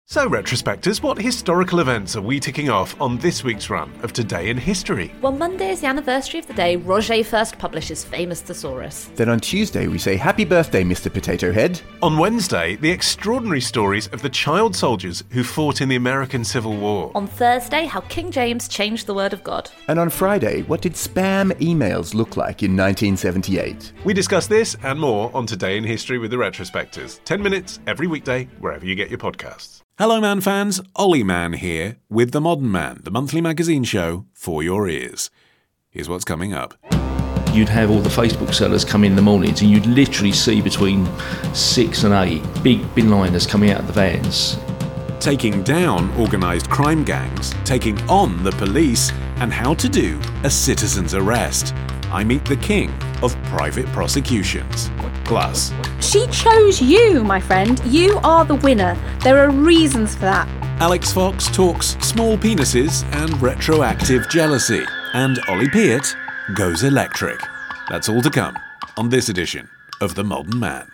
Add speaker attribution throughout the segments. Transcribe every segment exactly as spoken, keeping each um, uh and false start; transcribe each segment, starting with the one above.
Speaker 1: So, retrospectors, what historical events are we ticking off on this week's run of Today in History?
Speaker 2: Well, Monday is the anniversary of the day Roger first published his famous Thesaurus.
Speaker 3: Then on Tuesday we say happy birthday, Mister Potato Head.
Speaker 1: On Wednesday, the extraordinary stories of the child soldiers who fought in the American Civil War.
Speaker 2: On Thursday, how King James changed the word of God.
Speaker 3: And on Friday, what did spam emails look like in nineteen seventy-eight?
Speaker 1: We discuss this and more on Today in History with the retrospectors. Ten minutes every weekday, wherever you get your podcasts.
Speaker 4: Hello, Man fans. Ollie Man here with The Modern Man, the monthly magazine show for your ears. Here's what's coming up.
Speaker 5: You'd have all the Facebook sellers come in the mornings and you'd literally see between six and eight big bin liners coming out of the vans.
Speaker 4: Taking down organised crime gangs, taking on the police, and how to do a citizen's arrest. I meet the king of private prosecutions. Plus,
Speaker 6: she chose you, my friend. You are the winner. There are reasons for that.
Speaker 4: Alex Fox talks small penises and retroactive jealousy. And Ollie Peart goes electric. That's all to come on this edition of The Modern Man.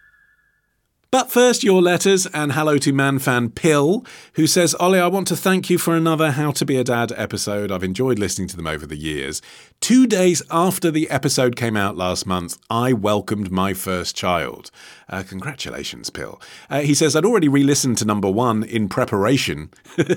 Speaker 4: But first, your letters, and hello to ManFan Pill, who says, Ollie, I want to thank you for another How to Be a Dad episode. I've enjoyed listening to them over the years. Two days after the episode came out last month, I welcomed my first child. Uh, congratulations, Pill. Uh, he says, I'd already re-listened to number one in preparation,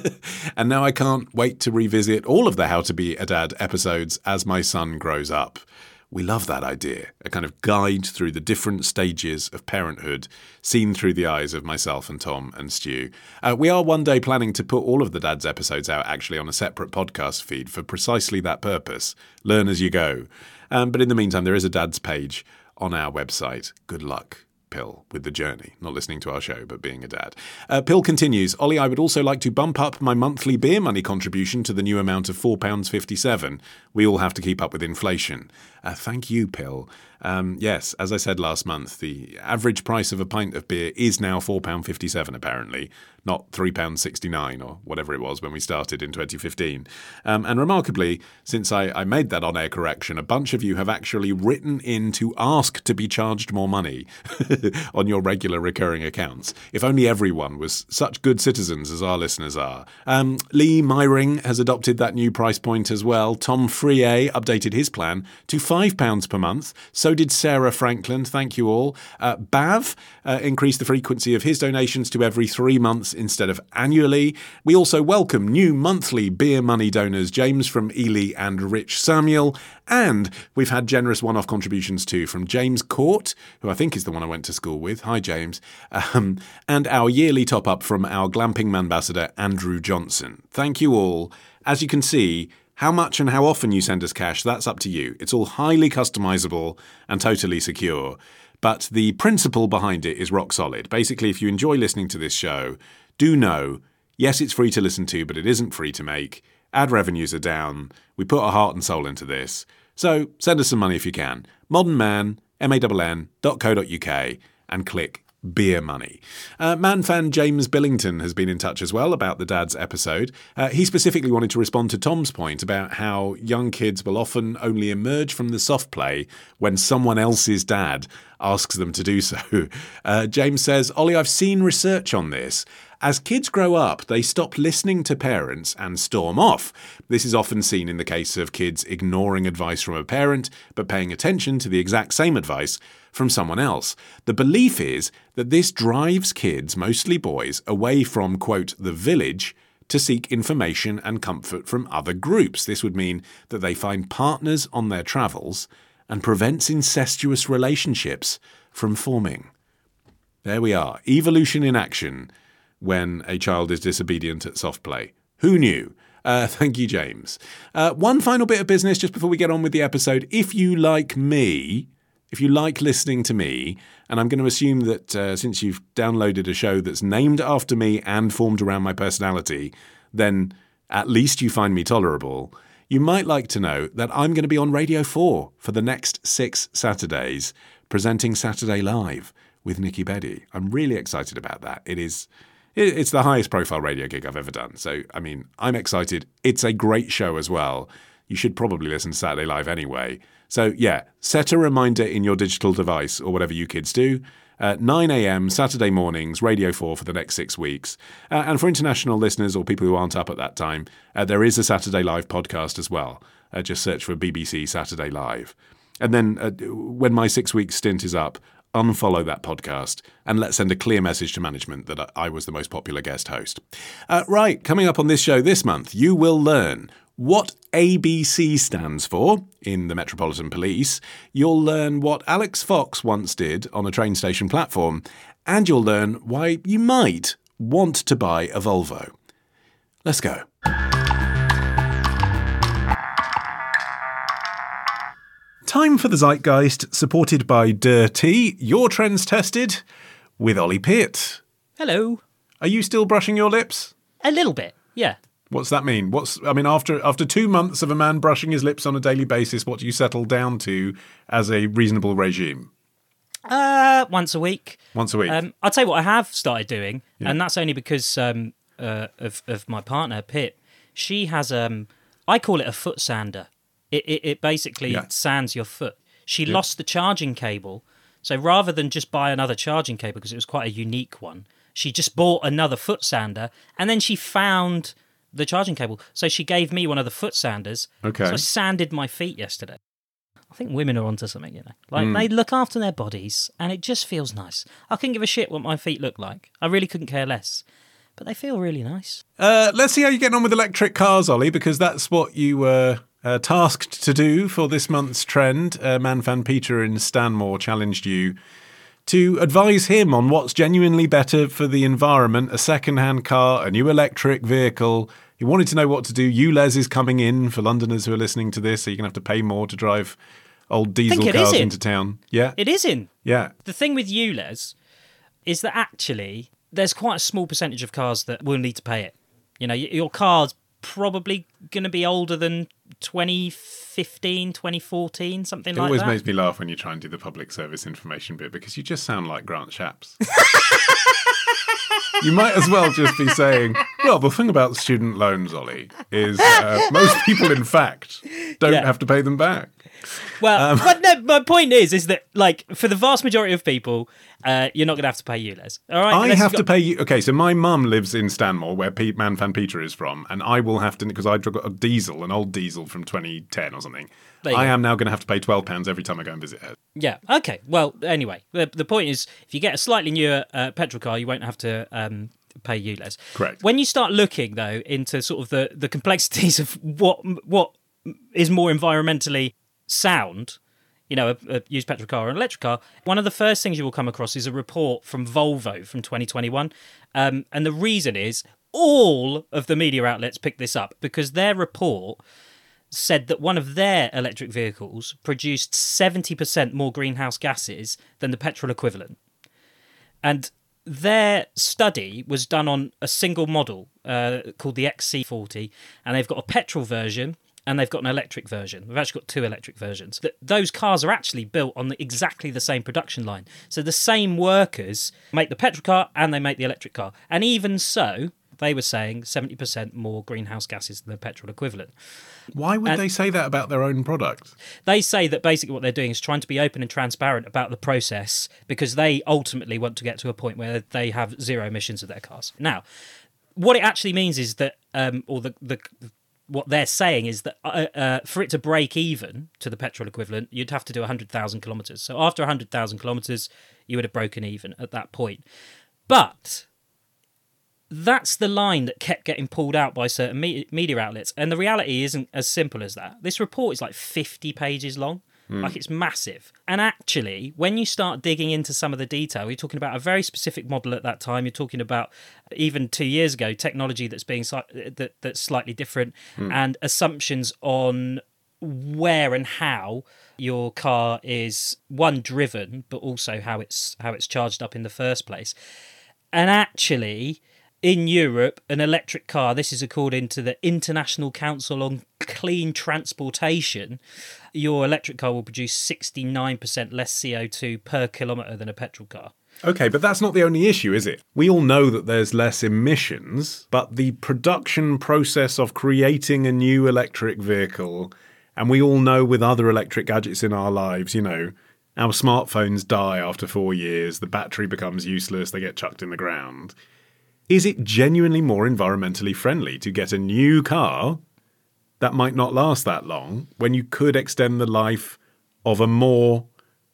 Speaker 4: and now I can't wait to revisit all of the How to Be a Dad episodes as my son grows up. We love that idea, a kind of guide through the different stages of parenthood, seen through the eyes of myself and Tom and Stu. Uh, we are one day planning to put all of the Dad's episodes out actually on a separate podcast feed for precisely that purpose. Learn as you go. Um, but in the meantime, there is a Dad's page on our website. Good luck, Pill, with the journey. Not listening to our show, but being a dad. Uh, Pill continues, Ollie, I would also like to bump up my monthly beer money contribution to the new amount of four pounds fifty-seven. We all have to keep up with inflation. Uh, thank you, Pill. Um, yes, as I said last month, the average price of a pint of beer is now four pounds fifty-seven, apparently, not three pounds sixty-nine or whatever it was when we started in twenty fifteen. Um, and remarkably, since I, I made that on-air correction, a bunch of you have actually written in to ask to be charged more money on your regular recurring accounts. If only everyone was such good citizens as our listeners are. Um, Lee Myring has adopted that new price point as well. Tom Frier updated his plan to five pounds per month. So did Sarah Franklin. Thank you all. Uh, Bav uh, increased the frequency of his donations to every three months instead of annually. We also welcome new monthly beer money donors, James from Ely and Rich Samuel. And we've had generous one-off contributions too from James Court, who I think is the one I went to school with. Hi, James. Um, and our yearly top-up from our Glamping ambassador, Andrew Johnson. Thank you all. As you can see, how much and how often you send us cash, that's up to you. It's all highly customizable and totally secure. But the principle behind it is rock solid. Basically, if you enjoy listening to this show, do know, yes, it's free to listen to, but it isn't free to make. Ad revenues are down. We put our heart and soul into this. So send us some money if you can. modernman, M A N N, dot co dot U K, and click Beer Money. Uh, ManFan James Billington has been in touch as well about the Dad's episode. Uh, he specifically wanted to respond to Tom's point about how young kids will often only emerge from the soft play when someone else's dad asks them to do so. Uh, James says, Ollie, I've seen research on this. As kids grow up, they stop listening to parents and storm off. This is often seen in the case of kids ignoring advice from a parent, but paying attention to the exact same advice from someone else. The belief is that this drives kids, mostly boys, away from, quote, the village to seek information and comfort from other groups. This would mean that they find partners on their travels and prevents incestuous relationships from forming. There we are. Evolution in action when a child is disobedient at soft play. Who knew? Uh, thank you, James. Uh, one final bit of business just before we get on with the episode. If you like me, if you like listening to me, and I'm going to assume that uh, since you've downloaded a show that's named after me and formed around my personality, then at least you find me tolerable, you might like to know that I'm going to be on Radio four for the next six Saturdays, presenting Saturday Live with Nikki Beddy. I'm really excited about that. It is... It's the highest profile radio gig I've ever done. So, I mean, I'm excited. It's a great show as well. You should probably listen to Saturday Live anyway. So, yeah, set a reminder in your digital device or whatever you kids do.
Speaker 1: Uh, nine a.m. Saturday mornings, Radio four for the next six weeks. Uh, and for international listeners or people who aren't up at that time, uh, there is a Saturday Live podcast as well. Uh, just search for B B C Saturday Live. And then uh, when my six-week stint is up, unfollow that podcast and let's send a clear message to management that I was the most popular guest host. Uh, right, coming up on this show this month, you will learn what A B C stands for in the Metropolitan Police. You'll learn what Alex Fox once did on a train station platform. And you'll learn why you might want to buy a Volvo. Let's go. Time for the Zeitgeist, supported by Dirty, your trends tested, with Ollie Peart.
Speaker 7: Hello.
Speaker 1: Are you still brushing your lips?
Speaker 7: A little bit, yeah.
Speaker 1: What's that mean? What's I mean, after after two months of a man brushing his lips on a daily basis, what do you settle down to as a reasonable regime?
Speaker 7: Uh, once a week.
Speaker 1: Once a week.
Speaker 7: Um, I'll tell you what I have started doing,
Speaker 1: Yeah.
Speaker 7: and that's only because um, uh, of of my partner Pip. She has um, I call it a foot sander. It it, it basically
Speaker 1: Yeah.
Speaker 7: sands your foot. She lost the charging cable, so rather than just buy another charging cable because it was quite a unique one, she just bought another foot sander, and then she found the charging cable. So she gave me one of the foot sanders.
Speaker 1: Okay.
Speaker 7: So I sanded my feet yesterday. I think women are onto something, you know. Like,
Speaker 1: Mm.
Speaker 7: they look after their bodies, and it just feels nice. I couldn't give a shit what my feet look like. I really couldn't care less. But they feel really nice.
Speaker 1: Uh, let's see how you're getting on with electric cars, Ollie, because that's what you were uh, tasked to do for this month's trend. Uh, Man Van Peter in Stanmore challenged you to advise him on what's genuinely better for the environment, a second-hand car, a new electric vehicle. He wanted to know what to do. U L E S is coming in for Londoners who are listening to this, so you're going to have to pay more to drive old diesel
Speaker 7: think it
Speaker 1: cars
Speaker 7: is in.
Speaker 1: into town. Yeah?
Speaker 7: It is in.
Speaker 1: Yeah.
Speaker 7: The thing with U L E S is that actually there's quite a small percentage of cars that will need to pay it. You know, y- your car's probably going to be older than twenty fifteen, twenty fourteen, something
Speaker 1: It
Speaker 7: like
Speaker 1: always
Speaker 7: that.
Speaker 1: makes me laugh when you try and do the public service information bit because you just sound like Grant Shapps. You might as well just be saying, well, the thing about student loans, Ollie, is uh, most people, in fact, don't
Speaker 7: Yeah.
Speaker 1: have to pay them back.
Speaker 7: Well,
Speaker 1: Um,
Speaker 7: but no, my point is, is that like for the vast majority of people, uh, you're not going to have to pay U L E S. All right,
Speaker 1: I
Speaker 7: Unless
Speaker 1: have
Speaker 7: you've
Speaker 1: to
Speaker 7: got-
Speaker 1: pay you. Okay, so my mum lives in Stanmore, where Pete Man Van Peter is from, and I will have to, because I got a diesel, an old diesel from twenty ten or something.
Speaker 7: There you
Speaker 1: I
Speaker 7: go.
Speaker 1: am now going to have to pay twelve pounds every time I go and visit her.
Speaker 7: Yeah. Okay. Well, anyway, the, the point is, if you get a slightly newer uh, petrol car, you won't have to um, pay U L E S.
Speaker 1: Correct.
Speaker 7: When you start looking though into sort of the, the complexities of what what is more environmentally sound, you know, a, a used petrol car or an electric car, one of the first things you will come across is a report from Volvo from twenty twenty-one, um, and the reason is all of the media outlets picked this up because their report said that one of their electric vehicles produced seventy percent more greenhouse gases than the petrol equivalent. And their study was done on a single model uh, called the X C forty, and they've got a petrol version and they've got an electric version. We've actually got two electric versions. Th- Those cars are actually built on the, exactly the same production line. So the same workers make the petrol car and they make the electric car. And even so, they were saying seventy percent more greenhouse gases than the petrol equivalent.
Speaker 1: Why would
Speaker 7: And-
Speaker 1: they say that about their own product?
Speaker 7: They say that basically what they're doing is trying to be open and transparent about the process because they ultimately want to get to a point where they have zero emissions of their cars. Now, what it actually means is that, um, or the, the what they're saying is that uh, uh, for it to break even to the petrol equivalent, you'd have to do one hundred thousand kilometres. So after one hundred thousand kilometres, you would have broken even at that point. But that's the line that kept getting pulled out by certain me- media outlets. And the reality isn't as simple as that. This report is like fifty pages long. Like, it's massive. And actually, when you start digging into some of the detail, you're talking about a very specific model at that time. You're talking about, even two years ago, technology that's being si- that, that's slightly different and assumptions on where and how your car is, one, driven, but also how it's how it's charged up in the first place. And actually, in Europe, an electric car, this is according to the International Council on Clean Transportation, your electric car will produce sixty-nine percent less C O two per kilometre than a petrol car.
Speaker 1: Okay, but that's not the only issue, is it? We all know that there's less emissions, but the production process of creating a new electric vehicle, and we all know with other electric gadgets in our lives, you know, our smartphones die after four years, the battery becomes useless, they get chucked in the ground. Is it genuinely more environmentally friendly to get a new car that might not last that long when you could extend the life of a more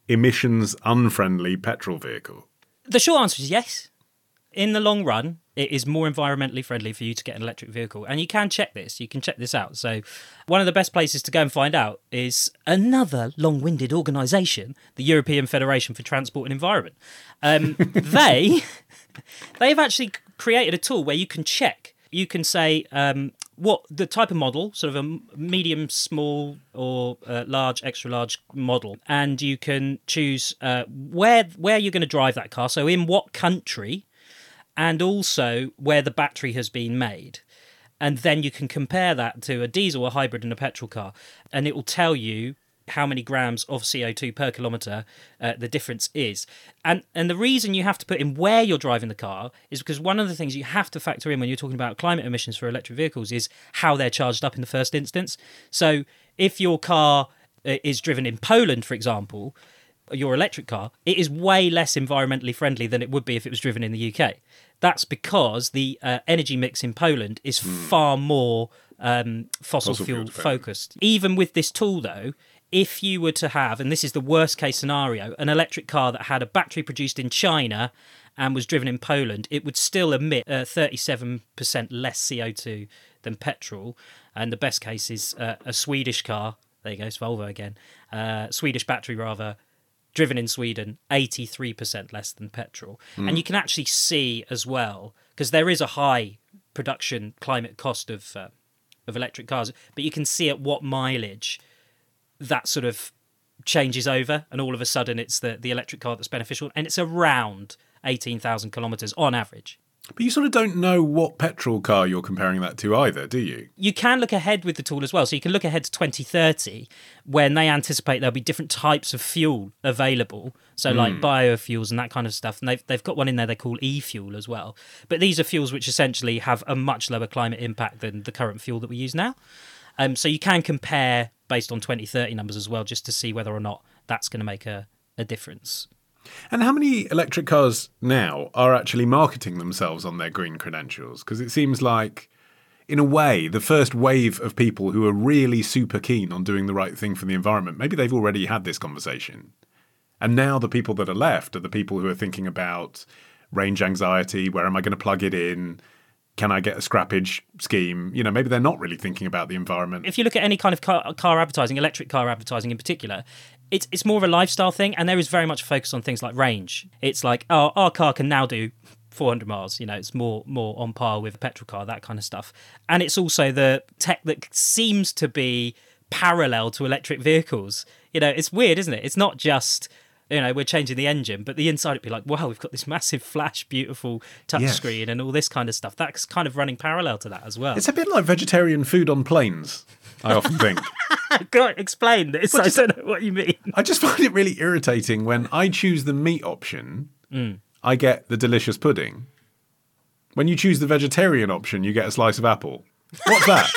Speaker 1: emissions-unfriendly petrol vehicle?
Speaker 7: The short answer is yes. In the long run, it is more environmentally friendly for you to get an electric vehicle. And you can check this. You can check this out. So one of the best places to go and find out is another long-winded organisation, the European Federation for Transport and Environment. Um, they, they've actually created a tool where you can check. You can say um, what the type of model, sort of a medium, small, or uh, large, extra large model, and you can choose uh, where where you're going to drive that car. So in what country, and also where the battery has been made. And then you can compare that to a diesel, a hybrid, and a petrol car, and it will tell you how many grams of C O two per kilometre uh, the difference is. And and the reason you have to put in where you're driving the car is because one of the things you have to factor in when you're talking about climate emissions for electric vehicles is how they're charged up in the first instance. So if your car is driven in Poland, for example, your electric car, it is way less environmentally friendly than it would be if it was driven in the U K. That's because the uh, energy mix in Poland is mm. far more um, fossil, fossil fuel focused. Even with this tool, though, if you were to have, and this is the worst case scenario, an electric car that had a battery produced in China and was driven in Poland, it would still emit uh, thirty-seven percent less C O two than petrol. And the best case is uh, a Swedish car, there you go, it's Volvo again, uh, Swedish battery rather, driven in Sweden, eighty-three percent less than petrol. Mm. And you can actually see as well, because there is a high production climate cost of uh, of electric cars, but you can see at what mileage that sort of changes over, and all of a sudden it's the, the electric car that's beneficial, and it's around eighteen thousand kilometres on average.
Speaker 1: But you sort of don't know what petrol car you're comparing that to either, do you?
Speaker 7: You can look ahead with the tool as well. So you can look ahead to twenty thirty when they anticipate there'll be different types of fuel available. So like mm. biofuels and that kind of stuff. And they've, they've got one in there they call e-fuel as well. But these are fuels which essentially have a much lower climate impact than the current fuel that we use now. Um, so you can compare based on twenty thirty numbers as well, just to see whether or not that's going to make a, a difference.
Speaker 1: And how many electric cars now are actually marketing themselves on their green credentials? Because it seems like, in a way, the first wave of people who are really super keen on doing the right thing for the environment, maybe they've already had this conversation. And now the people that are left are the people who are thinking about range anxiety, where am I going to plug it in? Can I get a scrappage scheme? You know, maybe they're not really thinking about the environment.
Speaker 7: If you look at any kind of car, car advertising, electric car advertising in particular, it's it's more of a lifestyle thing, and there is very much a focus on things like range. It's like, oh, our car can now do four hundred miles. You know, it's more more on par with a petrol car, that kind of stuff. And it's also the tech that seems to be parallel to electric vehicles. You know, it's weird, isn't it? It's not just, you know, we're changing the engine, but the inside it'd be like, wow, we've got this massive flash, beautiful touchscreen yes. and all this kind of stuff. That's kind of running parallel to that as well.
Speaker 1: It's a bit like vegetarian food on planes, I often think.
Speaker 7: God, explain this. Well, just, I don't know what you mean.
Speaker 1: I just find it really irritating when I choose the meat option,
Speaker 7: mm.
Speaker 1: I get the delicious pudding. When you choose the vegetarian option, you get a slice of apple. What's that?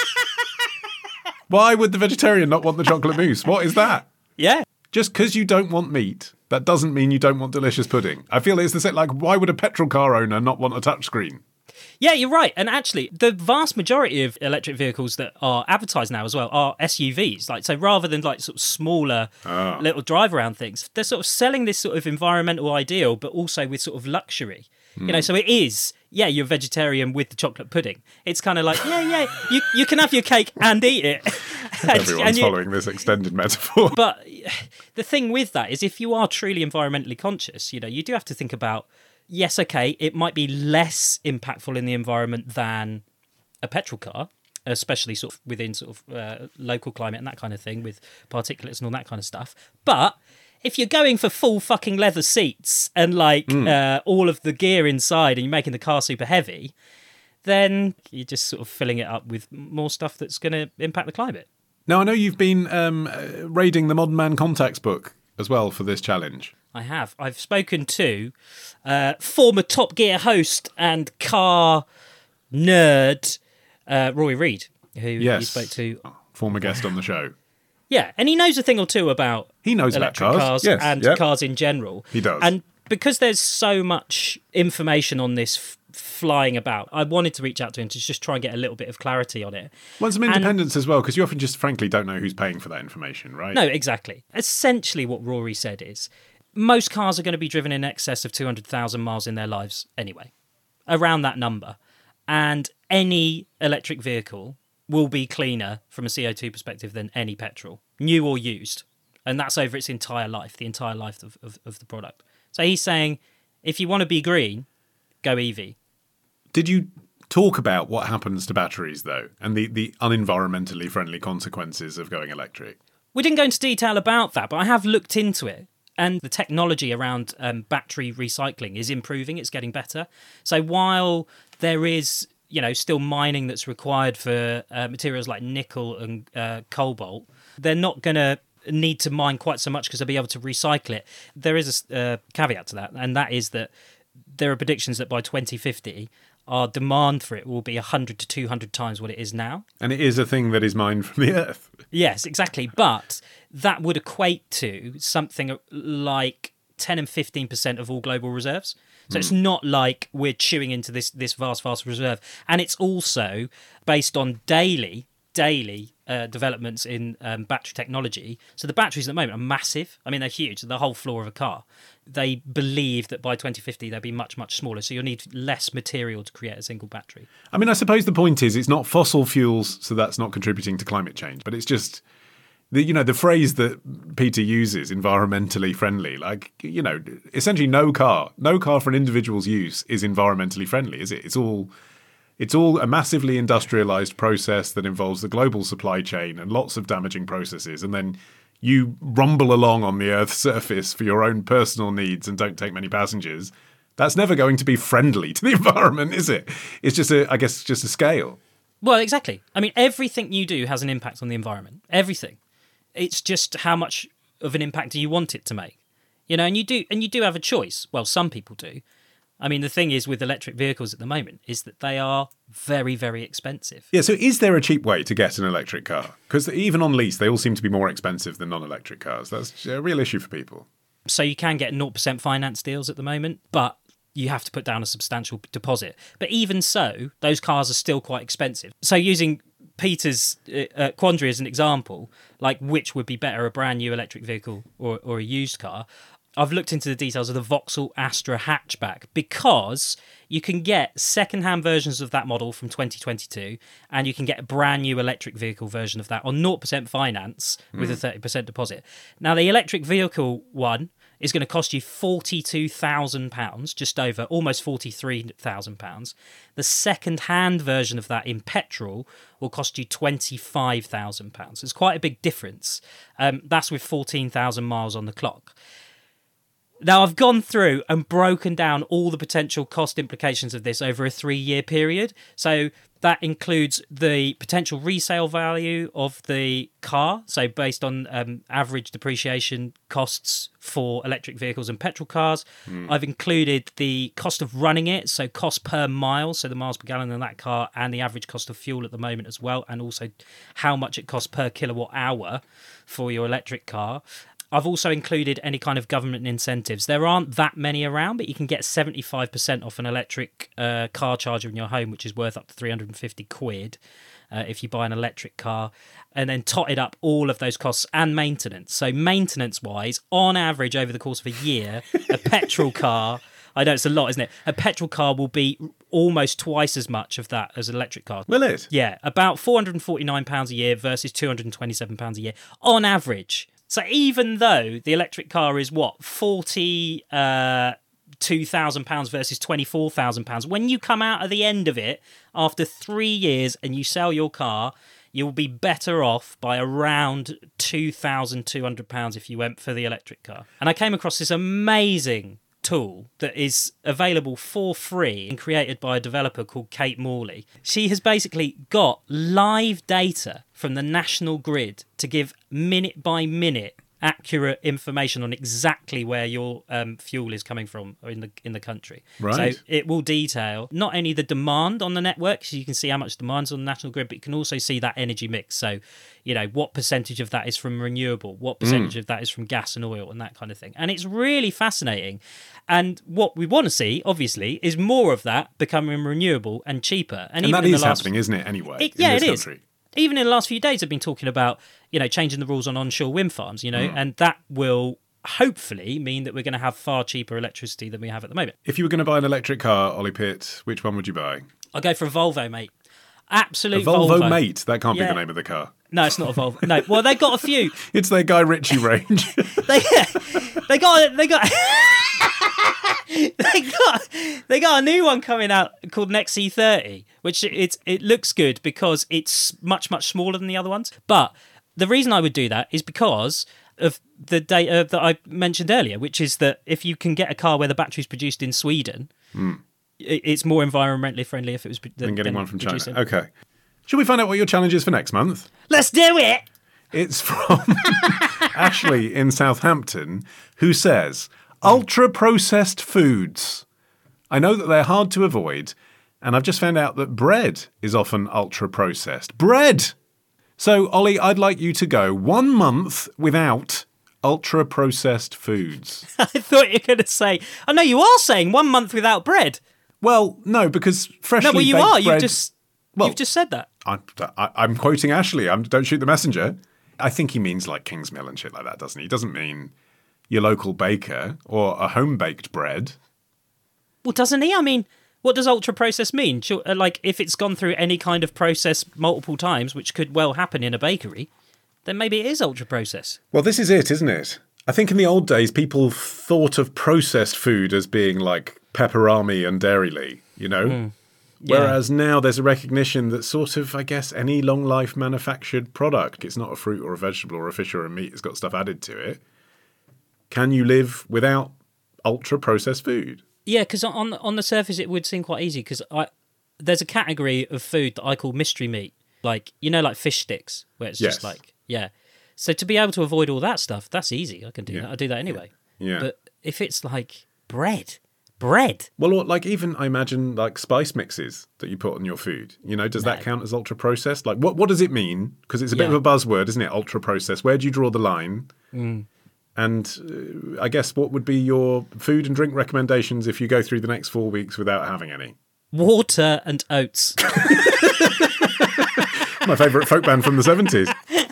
Speaker 1: Why would the vegetarian not want the chocolate mousse? What is that?
Speaker 7: Yeah.
Speaker 1: Just because you don't want meat, that doesn't mean you don't want delicious pudding. I feel it's the same, like, why would a petrol car owner not want a touchscreen?
Speaker 7: Yeah, you're right. And actually, the vast majority of electric vehicles that are advertised now as well are S U Vs. Like, so rather than like sort of smaller
Speaker 1: oh.
Speaker 7: little drive around things, they're sort of selling this sort of environmental ideal, but also with sort of luxury. Mm. You know, so it is, yeah, you're vegetarian with the chocolate pudding. It's kind of like, yeah, yeah, you you can have your cake and eat it. and,
Speaker 1: Everyone's
Speaker 7: and you,
Speaker 1: following this extended metaphor.
Speaker 7: But the thing with that is, if you are truly environmentally conscious, you know, you do have to think about, yes, okay, it might be less impactful in the environment than a petrol car, especially sort of within sort of uh, local climate and that kind of thing with particulates and all that kind of stuff. But if you're going for full fucking leather seats and like mm. uh, all of the gear inside and you're making the car super heavy, then you're just sort of filling it up with more stuff that's going to impact the climate.
Speaker 1: Now, I know you've been um, uh, raiding the Modern Man Contacts book as well for this challenge.
Speaker 7: I have. I've spoken to uh, former Top Gear host and car nerd uh, Roy Reid, who
Speaker 1: yes.
Speaker 7: you spoke to.
Speaker 1: Former guest on the show.
Speaker 7: Yeah, and he knows a thing or two about
Speaker 1: He knows about
Speaker 7: electric
Speaker 1: cars,
Speaker 7: cars
Speaker 1: yes,
Speaker 7: and
Speaker 1: yep.
Speaker 7: cars in general.
Speaker 1: He does.
Speaker 7: And because there's so much information on this f- flying about, I wanted to reach out to him to just try and get a little bit of clarity on it.
Speaker 1: Want some
Speaker 7: And-
Speaker 1: independence as well, because you often just frankly don't know who's paying for that information, right?
Speaker 7: No, exactly. Essentially what Rory said is most cars are going to be driven in excess of two hundred thousand miles in their lives anyway, around that number. And any electric vehicle will be cleaner from a C O two perspective than any petrol, new or used. And that's over its entire life, the entire life of, of, of the product. So he's saying, if you want to be green, go E V.
Speaker 1: Did you talk about what happens to batteries, though, and the, the unenvironmentally friendly consequences of going electric?
Speaker 7: We didn't go into detail about that, but I have looked into it. And the technology around um, battery recycling is improving. It's getting better. So while there is, you know, still mining that's required for uh, materials like nickel and uh, cobalt, they're not going to need to mine quite so much because they'll be able to recycle it. There is a uh, caveat to that, and that is that there are predictions that by twenty fifty, our demand for it will be one hundred to two hundred times what it is now.
Speaker 1: And it is a thing that is mined from the earth.
Speaker 7: Yes, exactly. But that would equate to something like ten and fifteen percent of all global reserves. So it's not like we're chewing into this, this vast, vast reserve. And it's also based on daily, daily uh, developments in um, battery technology. So the batteries at the moment are massive. I mean, they're huge. They're the whole floor of a car. They believe that by twenty fifty, they'll be much, much smaller. So you'll need less material to create a single battery.
Speaker 1: I mean, I suppose the point is it's not fossil fuels, so that's not contributing to climate change, but it's just... The, you know, the phrase that Peter uses, environmentally friendly, like, you know, essentially no car, no car for an individual's use is environmentally friendly, is it? It's all, it's all a massively industrialized process that involves the global supply chain and lots of damaging processes. And then you rumble along on the Earth's surface for your own personal needs and don't take many passengers. That's never going to be friendly to the environment, is it? It's just a, I guess, just a scale.
Speaker 7: Well, exactly. I mean, everything you do has an impact on the environment. Everything. It's just how much of an impact do you want it to make, you know? And you do, and you do have a choice. Well, some people do. I mean, the thing is with electric vehicles at the moment is that they are very, very expensive.
Speaker 1: Yeah. So, is there a cheap way to get an electric car? Because even on lease, they all seem to be more expensive than non-electric cars. That's a real issue for people.
Speaker 7: So you can get zero percent finance deals at the moment, but you have to put down a substantial deposit. But even so, those cars are still quite expensive. So using Peter's uh, quandary as an example, like which would be better, a brand new electric vehicle or, or a used car, I've looked into the details of the Vauxhall Astra hatchback because you can get second-hand versions of that model from twenty twenty-two and you can get a brand new electric vehicle version of that on zero percent finance with mm. a thirty percent deposit. Now, the electric vehicle one is going to cost you forty-two thousand pounds, just over, almost forty-three thousand pounds. The second-hand version of that in petrol will cost you twenty-five thousand pounds. It's quite a big difference. Um, that's with fourteen thousand miles on the clock. Now, I've gone through and broken down all the potential cost implications of this over a three-year period. So that includes the potential resale value of the car, so based on um, average depreciation costs for electric vehicles and petrol cars. Mm. I've included the cost of running it, so cost per mile, so the miles per gallon in that car, and the average cost of fuel at the moment as well, and also how much it costs per kilowatt hour for your electric car. I've also included any kind of government incentives. There aren't that many around, but you can get seventy-five percent off an electric uh, car charger in your home, which is worth up to three hundred fifty quid uh, if you buy an electric car, and then totted up all of those costs and maintenance. So maintenance-wise, on average, over the course of a year, a petrol car... I know it's a lot, isn't it? A petrol car will be almost twice as much of that as an electric car.
Speaker 1: Will it?
Speaker 7: Yeah, about four hundred forty-nine pounds a year versus two hundred twenty-seven pounds a year, on average. So even though the electric car is, what, forty-two thousand pounds versus twenty-four thousand pounds, when you come out at the end of it, after three years and you sell your car, you'll be better off by around two thousand two hundred pounds if you went for the electric car. And I came across this amazing tool that is available for free and created by a developer called Kate Morley. She has basically got live data from the national grid to give minute by minute accurate information on exactly where your um, fuel is coming from in the in the country.
Speaker 1: Right.
Speaker 7: So it will detail not only the demand on the network, so you can see how much demand's on the national grid, but you can also see that energy mix. So, you know, what percentage of that is from renewable, what percentage mm. of that is from gas and oil, and that kind of thing. And it's really fascinating. And what we want to see, obviously, is more of that becoming renewable and cheaper. And,
Speaker 1: and
Speaker 7: even
Speaker 1: that
Speaker 7: in
Speaker 1: is
Speaker 7: the last...
Speaker 1: happening, isn't it, anyway,
Speaker 7: it,
Speaker 1: in
Speaker 7: yeah,
Speaker 1: this
Speaker 7: it
Speaker 1: country?
Speaker 7: Is. Even in the last few days, they've been talking about, you know, changing the rules on onshore wind farms, you know, mm. and that will hopefully mean that we're going to have far cheaper electricity than we have at the moment.
Speaker 1: If you were going to buy an electric car, Ollie Pitt, which one would you buy?
Speaker 7: I'll go for a Volvo, mate. Absolute
Speaker 1: a Volvo,
Speaker 7: Volvo.
Speaker 1: Mate? That can't
Speaker 7: yeah.
Speaker 1: be the name of the car.
Speaker 7: No, it's not a Volvo. No, well, they got a few.
Speaker 1: It's their Guy Ritchie range.
Speaker 7: they, they got, they got, they got, they got a new one coming out called an X C thirty, which it's it looks good because it's much much smaller than the other ones. But the reason I would do that is because of the data that I mentioned earlier, which is that if you can get a car where the battery's produced in Sweden, mm. it's more environmentally friendly if it was
Speaker 1: than getting one from China.
Speaker 7: In.
Speaker 1: Okay. Should we find out what your challenge is for next month?
Speaker 7: Let's do it!
Speaker 1: It's from Ashley in Southampton, who says, ultra-processed foods. I know that they're hard to avoid, and I've just found out that bread is often ultra-processed. Bread! So, Ollie, I'd like you to go one month without ultra-processed foods.
Speaker 7: I thought you were going to say... I know you are saying one month without bread.
Speaker 1: Well, no, because freshly
Speaker 7: No, well, you
Speaker 1: baked
Speaker 7: are.
Speaker 1: bread...
Speaker 7: You've just... Well, You've just said that.
Speaker 1: I'm, I, I'm quoting Ashley. I'm, don't shoot the messenger. I think he means like Kingsmill and shit like that, doesn't he? He doesn't mean your local baker or a home-baked bread.
Speaker 7: Well, doesn't he? I mean, what does ultra-processed mean? Like, if it's gone through any kind of process multiple times, which could well happen in a bakery, then maybe it is ultra-processed.
Speaker 1: Well, this is it, isn't it? I think in the old days, people thought of processed food as being like Pepperami and Dairylea, you know? Mm. Yeah. Whereas now there's a recognition that sort of, I guess, any long life manufactured product, it's not a fruit or a vegetable or a fish or a meat, it's got stuff added to it. Can you live without ultra processed food?
Speaker 7: Yeah, because on on the surface it would seem quite easy because I there's a category of food that I call mystery meat, like you know, like fish sticks, where it's yes. just like yeah. So to be able to avoid all that stuff, that's easy. I can do yeah. that. I do that anyway.
Speaker 1: Yeah.
Speaker 7: But if it's like bread. Bread.
Speaker 1: Well, like even I imagine like spice mixes that you put on your food. You know, does no. that count as ultra processed? Like, what what does it mean? Because it's a bit yeah. of a buzzword, isn't it? Ultra processed. Where do you draw the line?
Speaker 7: Mm.
Speaker 1: And uh, I guess what would be your food and drink recommendations if you go through the next four weeks without having any?
Speaker 7: Water and oats.
Speaker 1: My favourite folk band from the seventies.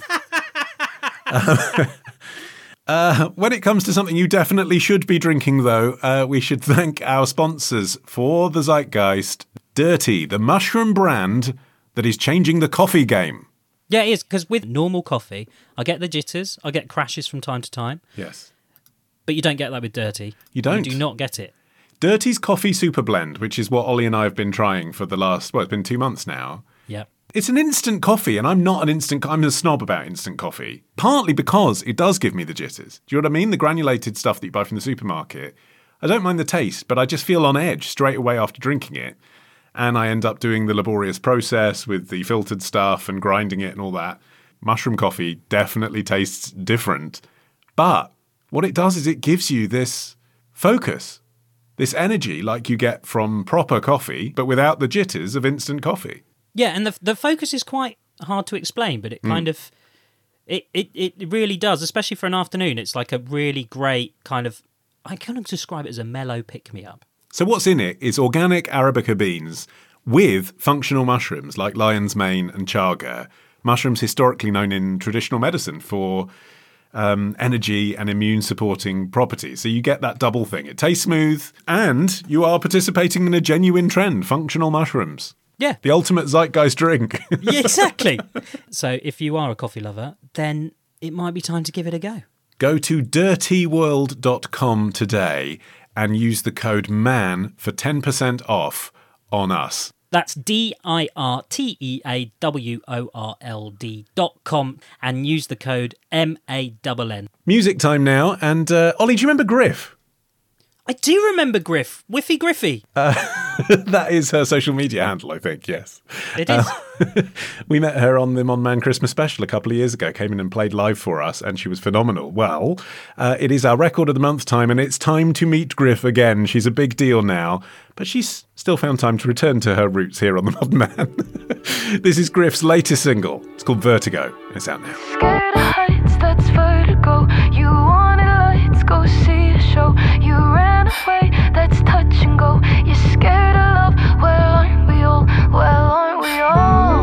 Speaker 1: Uh, Uh, when it comes to something you definitely should be drinking, though, uh, we should thank our sponsors for the Zeitgeist. Dirty, the mushroom brand that is changing the coffee game.
Speaker 7: Yeah, it is, because with normal coffee, I get the jitters, I get crashes from time to time.
Speaker 1: Yes.
Speaker 7: But you don't get that with Dirty.
Speaker 1: You don't?
Speaker 7: You do not get it.
Speaker 1: Dirty's Coffee Super Blend, which is what Ollie and I have been trying for the last, well, it's been two months now.
Speaker 7: Yeah.
Speaker 1: It's an instant coffee, and I'm not an instant... I'm a snob about instant coffee. Partly because it does give me the jitters. Do you know what I mean? The granulated stuff that you buy from the supermarket. I don't mind the taste, but I just feel on edge straight away after drinking it. And I end up doing the laborious process with the filtered stuff and grinding it and all that. Mushroom coffee definitely tastes different. But what it does is it gives you this focus, this energy like you get from proper coffee, but without the jitters of instant coffee.
Speaker 7: Yeah, and the the focus is quite hard to explain, but it kind mm. of it, it it really does, especially for an afternoon. It's like a really great kind of I kind of describe it as a mellow pick me up.
Speaker 1: So what's in it is organic Arabica beans with functional mushrooms like lion's mane and chaga, mushrooms historically known in traditional medicine for um, energy and immune supporting properties. So you get that double thing. It tastes smooth, and you are participating in a genuine trend, functional mushrooms.
Speaker 7: Yeah.
Speaker 1: The ultimate zeitgeist drink.
Speaker 7: Yeah, exactly. So if you are a coffee lover, then it might be time to give it a go.
Speaker 1: Go to dirty world dot com today and use the code MAN for ten percent off on us.
Speaker 7: That's D I R T E A W O R L D dot com and use the code M A N N.
Speaker 1: Music time now. And uh, Ollie, do you remember Griff?
Speaker 7: I do remember Griff. Whiffy Griffy.
Speaker 1: Uh, that is her social media handle, I think, yes.
Speaker 7: It is.
Speaker 1: Uh, we met her on the Mon Man Christmas special a couple of years ago, came in and played live for us, and she was phenomenal. Well, uh, it is our record of the month time, and it's time to meet Griff again. She's a big deal now, but she's still found time to return to her roots here on the Modern Man. This is Griff's latest single. It's called Vertigo. It's out now.
Speaker 8: Scared of heights, that's vertigo. You wanted lights, go see a show. You ran away, that's touch and go. You're scared of love, well aren't we all? Well aren't we all?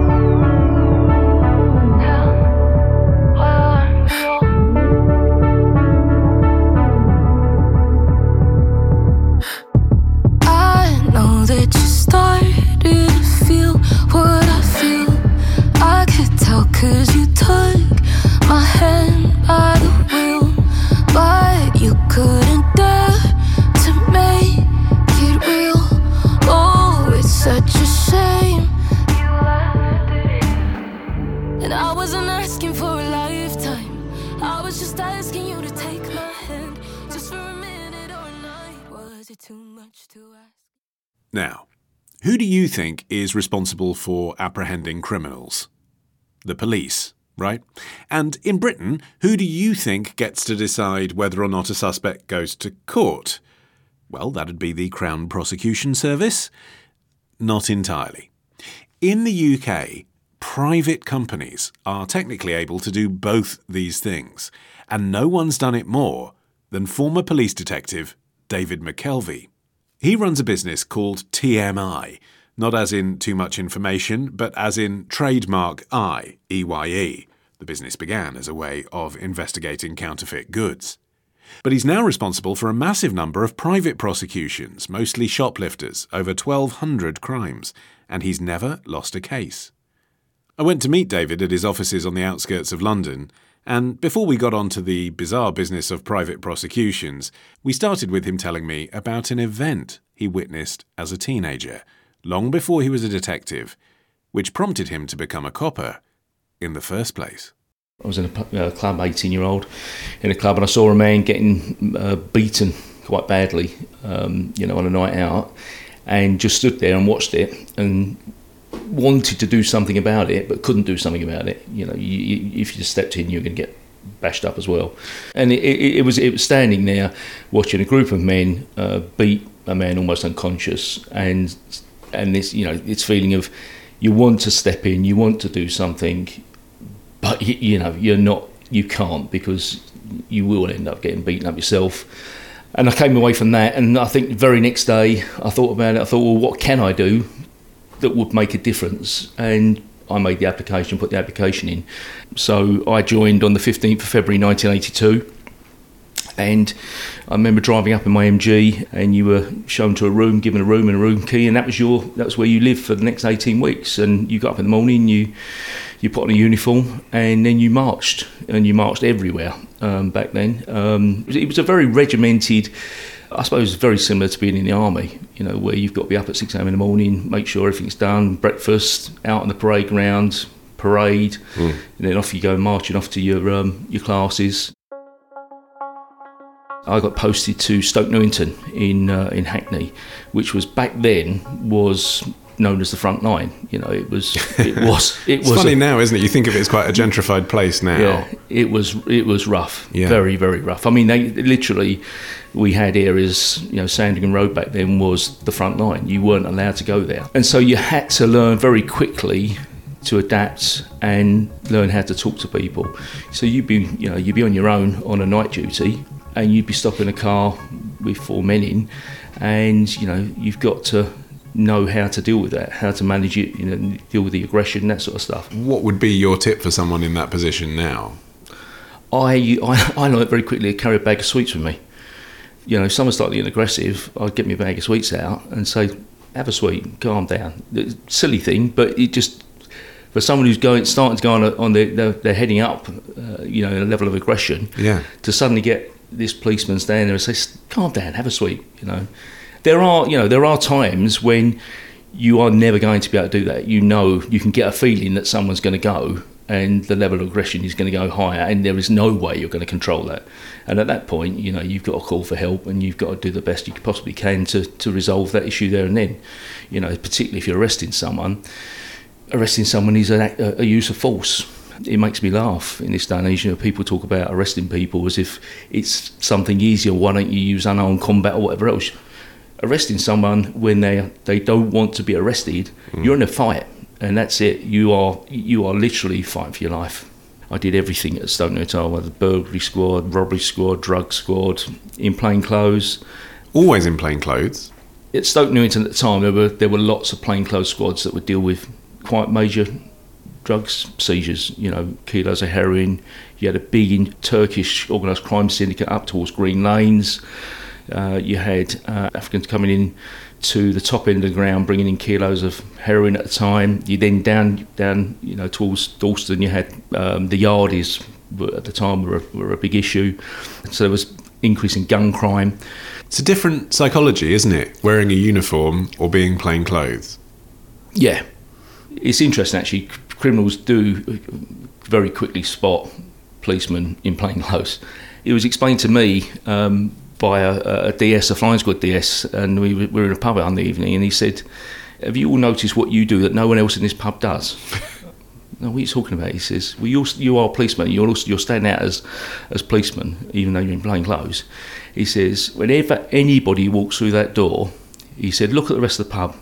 Speaker 8: Yeah, well aren't we all? I know that you started to feel what I feel. I could tell 'cause you took my hand by the wheel, but you couldn't dare to make it real. Oh, it's such a shame you left it. And I wasn't asking for a lifetime, I was just asking you to take my hand, just for a minute or a night. Was it too much to ask?
Speaker 1: Now, who do you think is responsible for apprehending criminals? The police, right? And in Britain, who do you think gets to decide whether or not a suspect goes to court? Well, that'd be the Crown Prosecution Service. Not entirely. In the U K, private companies are technically able to do both these things, and no one's done it more than former police detective David McKelvey. He runs a business called T M I, not as in too much information, but as in trademark I, E Y E. The business began as a way of investigating counterfeit goods. But he's now responsible for a massive number of private prosecutions, mostly shoplifters, over twelve hundred crimes, and he's never lost a case. I went to meet David at his offices on the outskirts of London, and before we got on to the bizarre business of private prosecutions, we started with him telling me about an event he witnessed as a teenager, long before he was a detective, which prompted him to become a copper in the first place.
Speaker 5: I was in a uh, club, eighteen-year-old, in a club, and I saw a man getting uh, beaten quite badly, um, you know, on a night out, and just stood there and watched it and wanted to do something about it, but couldn't do something about it. You know, you, you, if you just stepped in, you were going to get bashed up as well. And it, it, it was it was standing there watching a group of men uh, beat a man almost unconscious, and and this, you know, this feeling of you want to step in, you want to do something, but you, you know, you're not, you can't, because you will end up getting beaten up yourself. And I came away from that, and I think the very next day I thought about it. I thought, well, what can I do that would make a difference? And I made the application, put the application in. So I joined on the fifteenth of February nineteen eighty-two, and I remember driving up in my M G, and you were shown to a room, given a room and a room key, and that was your that was where you lived for the next eighteen weeks. And you got up in the morning, you you put on a uniform, and then you marched, and you marched everywhere um, back then. Um, it was a very regimented, I suppose, very similar to being in the army, you know, where you've got to be up at six a.m. in the morning, make sure everything's done, breakfast, out on the parade ground, parade, mm. and then off you go marching off to your um, your classes. I got posted to Stoke Newington in uh, in Hackney, which was back then was known as the front line. You know, it was it was it
Speaker 1: it's
Speaker 5: was
Speaker 1: funny
Speaker 5: a,
Speaker 1: now, isn't it? You think of it as quite a gentrified place now.
Speaker 5: Yeah, it was it was rough,
Speaker 1: yeah. very
Speaker 5: very rough. I mean, they literally, we had areas, you know, Sandringham Road back then was the front line. You weren't allowed to go there, and so you had to learn very quickly to adapt and learn how to talk to people. So you'd be, you know, you'd be on your own on a night duty, and you'd be stopping a car with four men in, and you know, you've got to know how to deal with that, how to manage it, you know, deal with the aggression, that sort of stuff.
Speaker 1: What would be your tip for someone in that position now?
Speaker 5: I I, I learned very quickly to carry a bag of sweets with me. You know, if someone started getting aggressive, I'd get my bag of sweets out and say, have a sweet, calm down. It's a silly thing, but it just, for someone who's going, starting to go on, a, on their, they're, they're heading up, uh, you know, a level of aggression,
Speaker 1: yeah,
Speaker 5: to suddenly get this policeman standing there and say, calm down, have a sweet, you know. There are, you know, there are times when you are never going to be able to do that. You know, you can get a feeling that someone's going to go, and the level of aggression is going to go higher, and there is no way you're going to control that. And at that point, you know, you've got to call for help, and you've got to do the best you possibly can to, to resolve that issue there and then. You know, particularly if you're arresting someone, arresting someone is a, a, a use of force. It makes me laugh in this day and age. You know, people talk about arresting people as if it's something easier. Why don't you use unarmed combat or whatever else? Arresting someone when they they don't want to be arrested, mm. you're in a fight, and that's it. You are you are literally fighting for your life. I did everything at Stoke Newington. I was the burglary squad, robbery squad, drug squad, in plain clothes.
Speaker 1: Always in plain clothes.
Speaker 5: At Stoke Newington at the time, there were there were lots of plain clothes squads that would deal with quite major drugs seizures, you know, kilos of heroin. You had a big Turkish organised crime syndicate up towards Green Lanes. Uh, you had uh, Africans coming in to the top end of the ground, bringing in kilos of heroin at a time. You then down, down, you know, towards Dalston, you had um, the Yardies at the time were a, were a big issue. So there was increase in gun crime.
Speaker 1: It's a different psychology, isn't it? Wearing a uniform or being plain clothes.
Speaker 5: Yeah, it's interesting actually. Criminals do very quickly spot policemen in plain clothes. It was explained to me um, by a, a D S, a flying squad D S, and we were in a pub on the evening, and he said, "Have you all noticed what you do that no one else in this pub does?" No, what are you talking about? He says, "Well, you're, you are policemen. You're also, you're standing out as as policemen, even though you're in plain clothes." He says, "Whenever anybody walks through that door," he said, "look at the rest of the pub."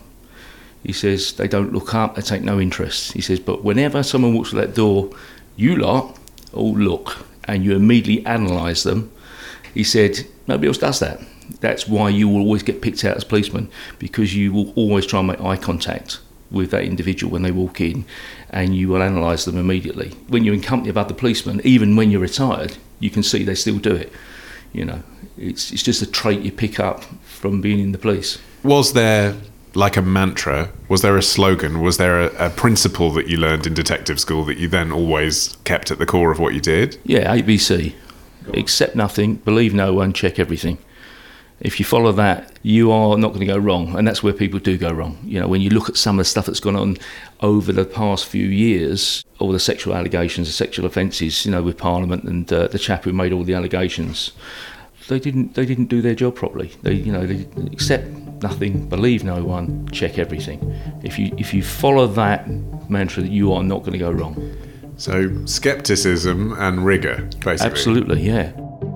Speaker 5: He says, "They don't look up, they take no interest." He says, "But whenever someone walks through that door, you lot all look, and you immediately analyse them." He said, "Nobody else does that. That's why you will always get picked out as policemen, because you will always try and make eye contact with that individual when they walk in, and you will analyse them immediately. When you're in company of other policemen, even when you're retired, you can see they still do it. You know, it's it's just a trait you pick up from being in the police."
Speaker 1: Was there like a mantra? Was there a slogan? Was there a, a principle that you learned in detective school that you then always kept at the core of what you did?
Speaker 5: Yeah, A B C. Accept nothing, believe no one, check everything. If you follow that, you are not going to go wrong, and that's where people do go wrong. You know, when you look at some of the stuff that's gone on over the past few years, all the sexual allegations, the sexual offences, you know, with Parliament and uh, the chap who made all the allegations, they didn't they didn't do their job properly. They, you know, they accept nothing, believe no one, check everything. If you if you follow that mantra, you are not going to go wrong.
Speaker 1: So scepticism and rigour, basically.
Speaker 5: Absolutely, yeah.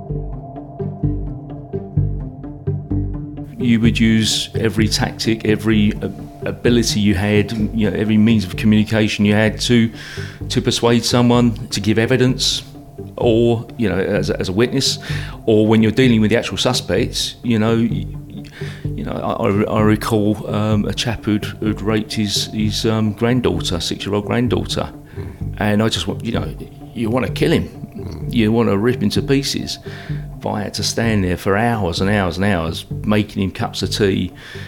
Speaker 5: You would use every tactic, every ability you had, you know, every means of communication you had to to persuade someone to give evidence, or, you know, as a, as a witness, or when you're dealing with the actual suspects, you know, you, you know, I, I recall um, a chap who'd, who'd raped his his um, granddaughter, six-year-old granddaughter, and I just want, you know, you want to kill him, you want to rip him to pieces. But I had to stand there for hours and hours and hours, making him cups of tea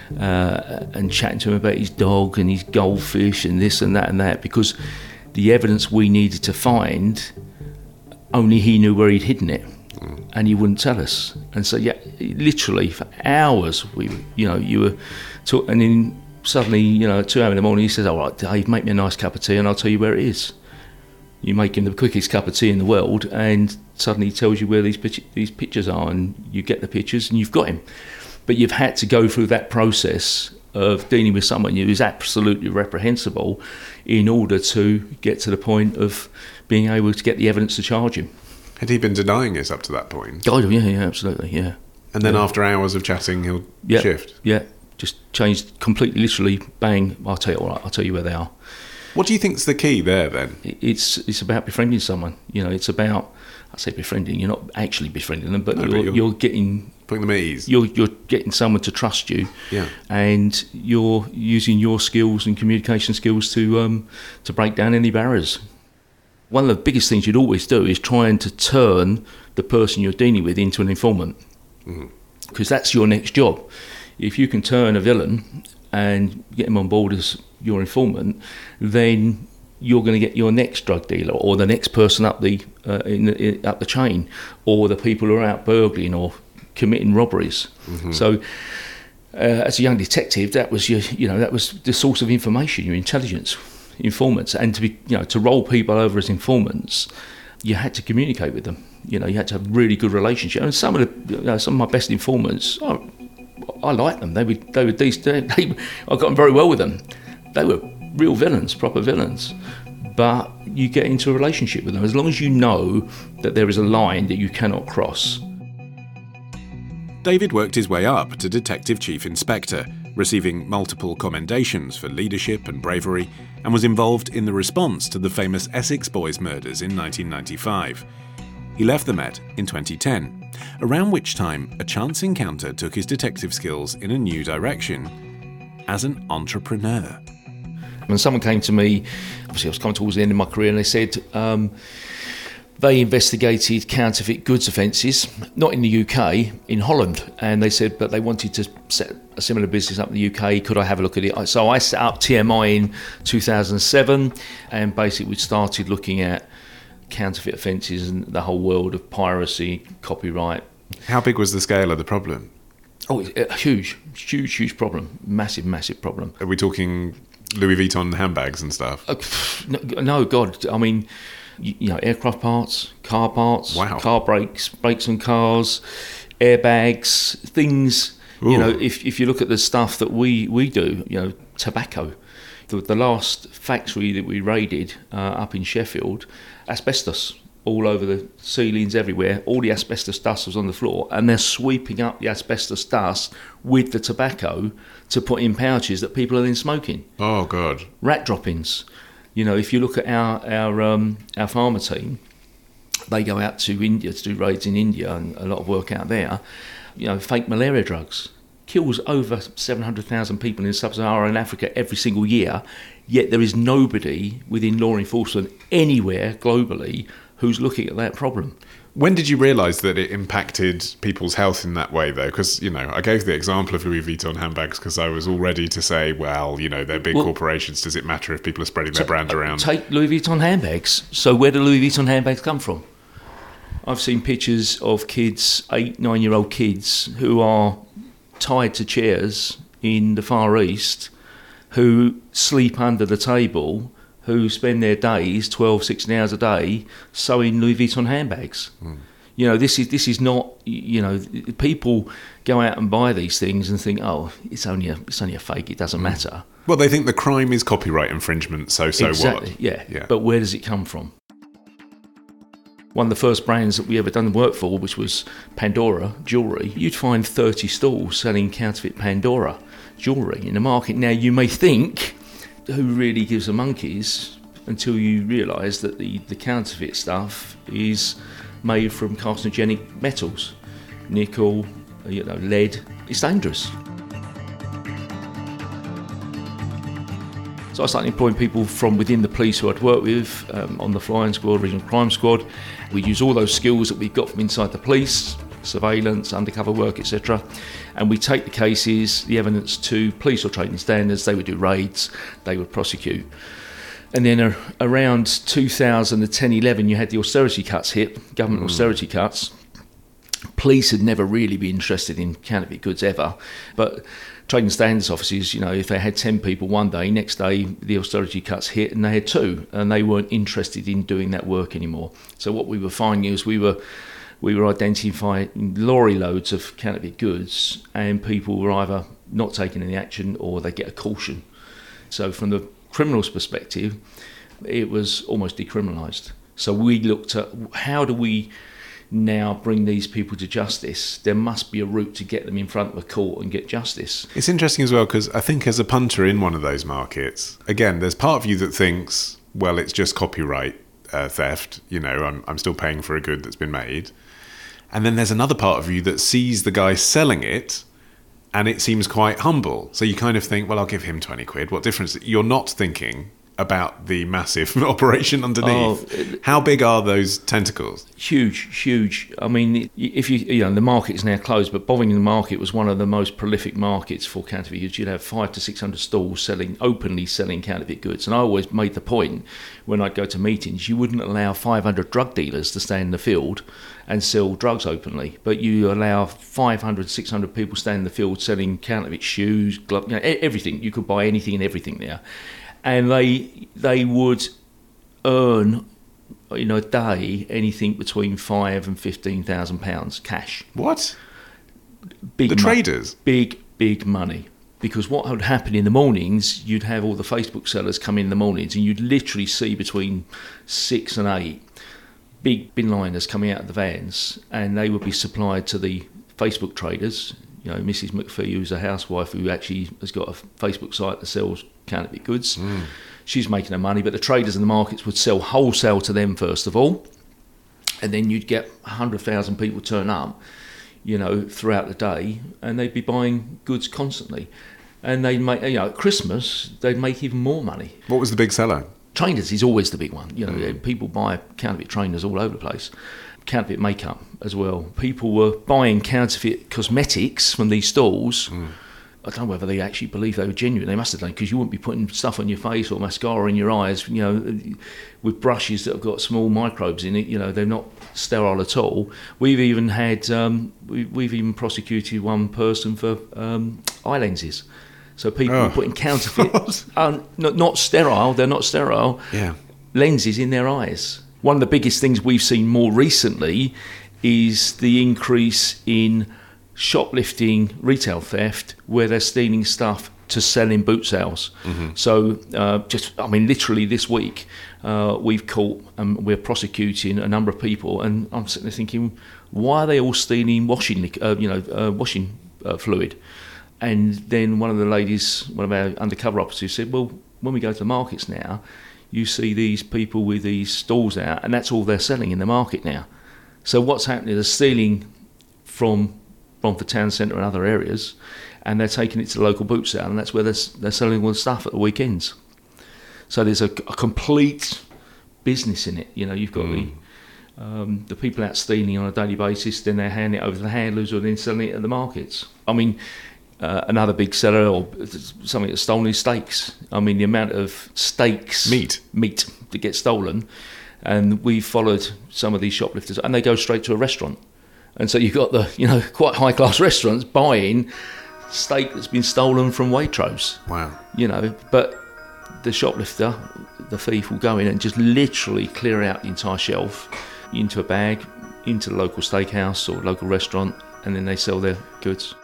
Speaker 5: uh, and chatting to him about his dog and his goldfish and this and that and that, because the evidence we needed to find, only he knew where he'd hidden it, and he wouldn't tell us. And so, yeah, literally for hours, we, you know, you were talking, and then suddenly, you know, at two a.m. in the morning, he says, "All right, Dave, make me a nice cup of tea, and I'll tell you where it is." You make him the quickest cup of tea in the world, and suddenly he tells you where these these pictures are, and you get the pictures, and you've got him. But you've had to go through that process of dealing with someone who is absolutely reprehensible in order to get to the point of being able to get the evidence to charge him.
Speaker 1: Had he been denying it up to that point?
Speaker 5: Oh, yeah, yeah, absolutely, yeah.
Speaker 1: And then
Speaker 5: yeah.
Speaker 1: after hours of chatting, he'll
Speaker 5: yeah,
Speaker 1: shift?
Speaker 5: Yeah, just changed completely, literally, bang, I'll tell you, all right, I'll tell you where they are.
Speaker 1: What do you think's the key there, then?
Speaker 5: It's it's about befriending someone. You know, it's about, I say befriending, you're not actually befriending them, but, no, you're, but you're, you're getting...
Speaker 1: Putting them at ease.
Speaker 5: You're, you're getting someone to trust you.
Speaker 1: Yeah.
Speaker 5: And you're using your skills and communication skills to um, to break down any barriers. One of the biggest things you'd always do is trying to turn the person you're dealing with into an informant. Mm. Because that's your next job. If you can turn a villain and get him on board as your informant, then you're going to get your next drug dealer or the next person up the uh, in the, in, up the chain, or the people who are out burgling or committing robberies. Mm-hmm. So, uh, as a young detective, that was your, you know, that was the source of information, your intelligence. informants, and to be, you know, to roll people over as informants, you had to communicate with them. You know, you had to have a really good relationship. And some of the, you know, some of my best informants, I, I liked them. They were, they were decent. They, I got on very well with them. They were real villains, proper villains. But you get into a relationship with them as long as you know that there is a line that you cannot cross.
Speaker 1: David worked his way up to Detective Chief Inspector, receiving multiple commendations for leadership and bravery, and was involved in the response to the famous Essex Boys murders in nineteen ninety-five. He left the Met in twenty ten, around which time a chance encounter took his detective skills in a new direction as an entrepreneur.
Speaker 5: When someone came to me, obviously I was coming towards the end of my career, and they said um, they investigated counterfeit goods offences, not in the U K, in Holland, and they said, but they wanted to set a similar business up in the U K, could I have a look at it? So I set up T M I in two thousand seven, and basically we started looking at counterfeit offences and the whole world of piracy, copyright.
Speaker 1: How big was the scale of the problem?
Speaker 5: Oh, it's a huge, huge, huge problem. Massive, massive problem.
Speaker 1: Are we talking Louis Vuitton handbags and stuff?
Speaker 5: Uh, no, no, God, I mean, you, you know, aircraft parts, car parts,
Speaker 1: wow.
Speaker 5: car brakes, brakes on cars, airbags, things. Ooh. You know, if if you look at the stuff that we, we do, you know, tobacco. The, the last factory that we raided uh, up in Sheffield, asbestos all over the ceilings everywhere. All the asbestos dust was on the floor, and they're sweeping up the asbestos dust with the tobacco to put in pouches that people are then smoking.
Speaker 1: Oh, God.
Speaker 5: Rat droppings. You know, if you look at our our um, our pharma team, they go out to India to do raids in India and a lot of work out there. You know, fake malaria drugs. Kills over seven hundred thousand people in sub-Saharan Africa every single year, yet there is nobody within law enforcement anywhere globally who's looking at that problem.
Speaker 1: When did you realise that it impacted people's health in that way, though? Because, you know, I gave the example of Louis Vuitton handbags because I was all ready to say, well, you know, they're big well, corporations. Does it matter if people are spreading their brand around?
Speaker 5: Take Louis Vuitton handbags. So where do Louis Vuitton handbags come from? I've seen pictures of kids, eight, nine-year-old kids, who are tied to chairs in the Far East, who sleep under the table, who spend their days, twelve, sixteen hours a day, sewing Louis Vuitton handbags. Mm. You know, this is this is not, you know, people go out and buy these things and think, oh, it's only a it's only a fake, it doesn't mm. matter.
Speaker 1: Well, they think the crime is copyright infringement, so so
Speaker 5: exactly,
Speaker 1: what?
Speaker 5: Yeah.
Speaker 1: yeah.
Speaker 5: But where does it come from? One of the first brands that we ever done work for, which was Pandora jewellery, you'd find thirty stalls selling counterfeit Pandora jewellery in the market. Now, you may think, who really gives a monkeys, until you realise that the, the counterfeit stuff is made from carcinogenic metals, nickel, you know, lead. It's dangerous. So I started employing people from within the police who I'd worked with um, on the flying squad, regional crime squad. We use all those skills that we've got from inside the police, surveillance, undercover work, et cetera. And we take the cases, the evidence to police or trading standards. They would do raids, they would prosecute. And then uh, around two thousand ten eleven, you had the austerity cuts hit, government mm. austerity cuts. Police had never really been interested in counterfeit goods ever, but trading standards offices, you know, if they had ten people one day, next day the austerity cuts hit and they had two, and they weren't interested in doing that work anymore. So what we were finding is we were we were identifying lorry loads of counterfeit goods, and people were either not taking any action or they get a caution. So from the criminal's perspective, it was almost decriminalised. So we looked at how do we now bring these people to justice. There must be a route to get them in front of a court and get justice.
Speaker 1: It's interesting as well, because I think as a punter in one of those markets, again, there's part of you that thinks, well, it's just copyright uh, theft. You know, I'm, I'm still paying for a good that's been made. And then there's another part of you that sees the guy selling it, and it seems quite humble. So you kind of think, well, I'll give him twenty quid. What difference? You're not thinking about the massive operation underneath. Oh, how big are those tentacles?
Speaker 5: Huge, huge. I mean, if you you know, the market is now closed, but Bovingdon Market was one of the most prolific markets for counterfeit goods. You'd have five to six hundred stalls selling, openly selling counterfeit goods. And I always made the point when I'd go to meetings, you wouldn't allow five hundred drug dealers to stand in the field and sell drugs openly, but you allow five hundred, six hundred people stand in the field selling counterfeit shoes, gloves, you know, everything. You could buy anything and everything there. and they they would earn, you know, a day anything between five and fifteen thousand pounds cash.
Speaker 1: What?
Speaker 5: Big
Speaker 1: the
Speaker 5: mo-
Speaker 1: traders?
Speaker 5: Big, big money. Because what would happen in the mornings, you'd have all the Facebook sellers come in the mornings, and you'd literally see between six and eight big bin liners coming out of the vans, and they would be supplied to the Facebook traders. You know, Missus McPhee, who's a housewife who actually has got a Facebook site that sells counterfeit goods. Mm. She's making her money, but the traders in the markets would sell wholesale to them first of all, and then you'd get one hundred thousand people turn up, you know, throughout the day, and they'd be buying goods constantly. And they'd make, you know, at Christmas, they'd make even more money.
Speaker 1: What was the big seller?
Speaker 5: Trainers is always the big one. You know, mm. people buy counterfeit trainers all over the place. Counterfeit makeup as well. People were buying counterfeit cosmetics from these stalls. Mm. I don't know whether they actually believe they were genuine. They must have done, because you wouldn't be putting stuff on your face or mascara in your eyes, you know, with brushes that have got small microbes in it. You know, they're not sterile at all. We've even had, um, we, we've even prosecuted one person for um, eye lenses. So people
Speaker 1: oh.
Speaker 5: are putting counterfeit, uh, not, not sterile, they're not sterile,
Speaker 1: yeah.
Speaker 5: lenses in their eyes. One of the biggest things we've seen more recently is the increase in shoplifting, retail theft, where they're stealing stuff to sell in boot sales. Mm-hmm. So uh, just, I mean, literally this week, uh, we've caught and um, we're prosecuting a number of people, and I'm sitting there thinking, why are they all stealing washing, uh, you know, uh, washing uh, fluid? And then one of the ladies, one of our undercover officers said, well, when we go to the markets now, you see these people with these stalls out, and that's all they're selling in the market now. So what's happening? They're stealing from Romford Town Centre and other areas, and they're taking it to the local boot sale, and that's where they're, they're selling all the stuff at the weekends. So there's a, a complete business in it. You know, you've got mm. the um, the people out stealing on a daily basis, then they're handing it over to the handlers, or then selling it at the markets. I mean, Uh, another big seller or something that's stolen is steaks. I mean, the amount of steaks,
Speaker 1: meat,
Speaker 5: meat that gets stolen, and we've followed some of these shoplifters, and they go straight to a restaurant, and so you've got the, you know, quite high class restaurants buying steak that's been stolen from Waitrose.
Speaker 1: Wow.
Speaker 5: You know, but the shoplifter, the thief, will go in and just literally clear out the entire shelf into a bag, into the local steakhouse or local restaurant, and then they sell their goods.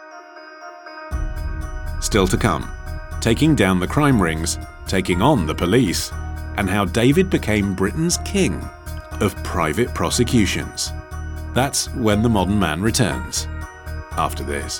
Speaker 1: Still to come, taking down the crime rings, taking on the police, and how David became Britain's king of private prosecutions. That's when The Modern Man returns, after this.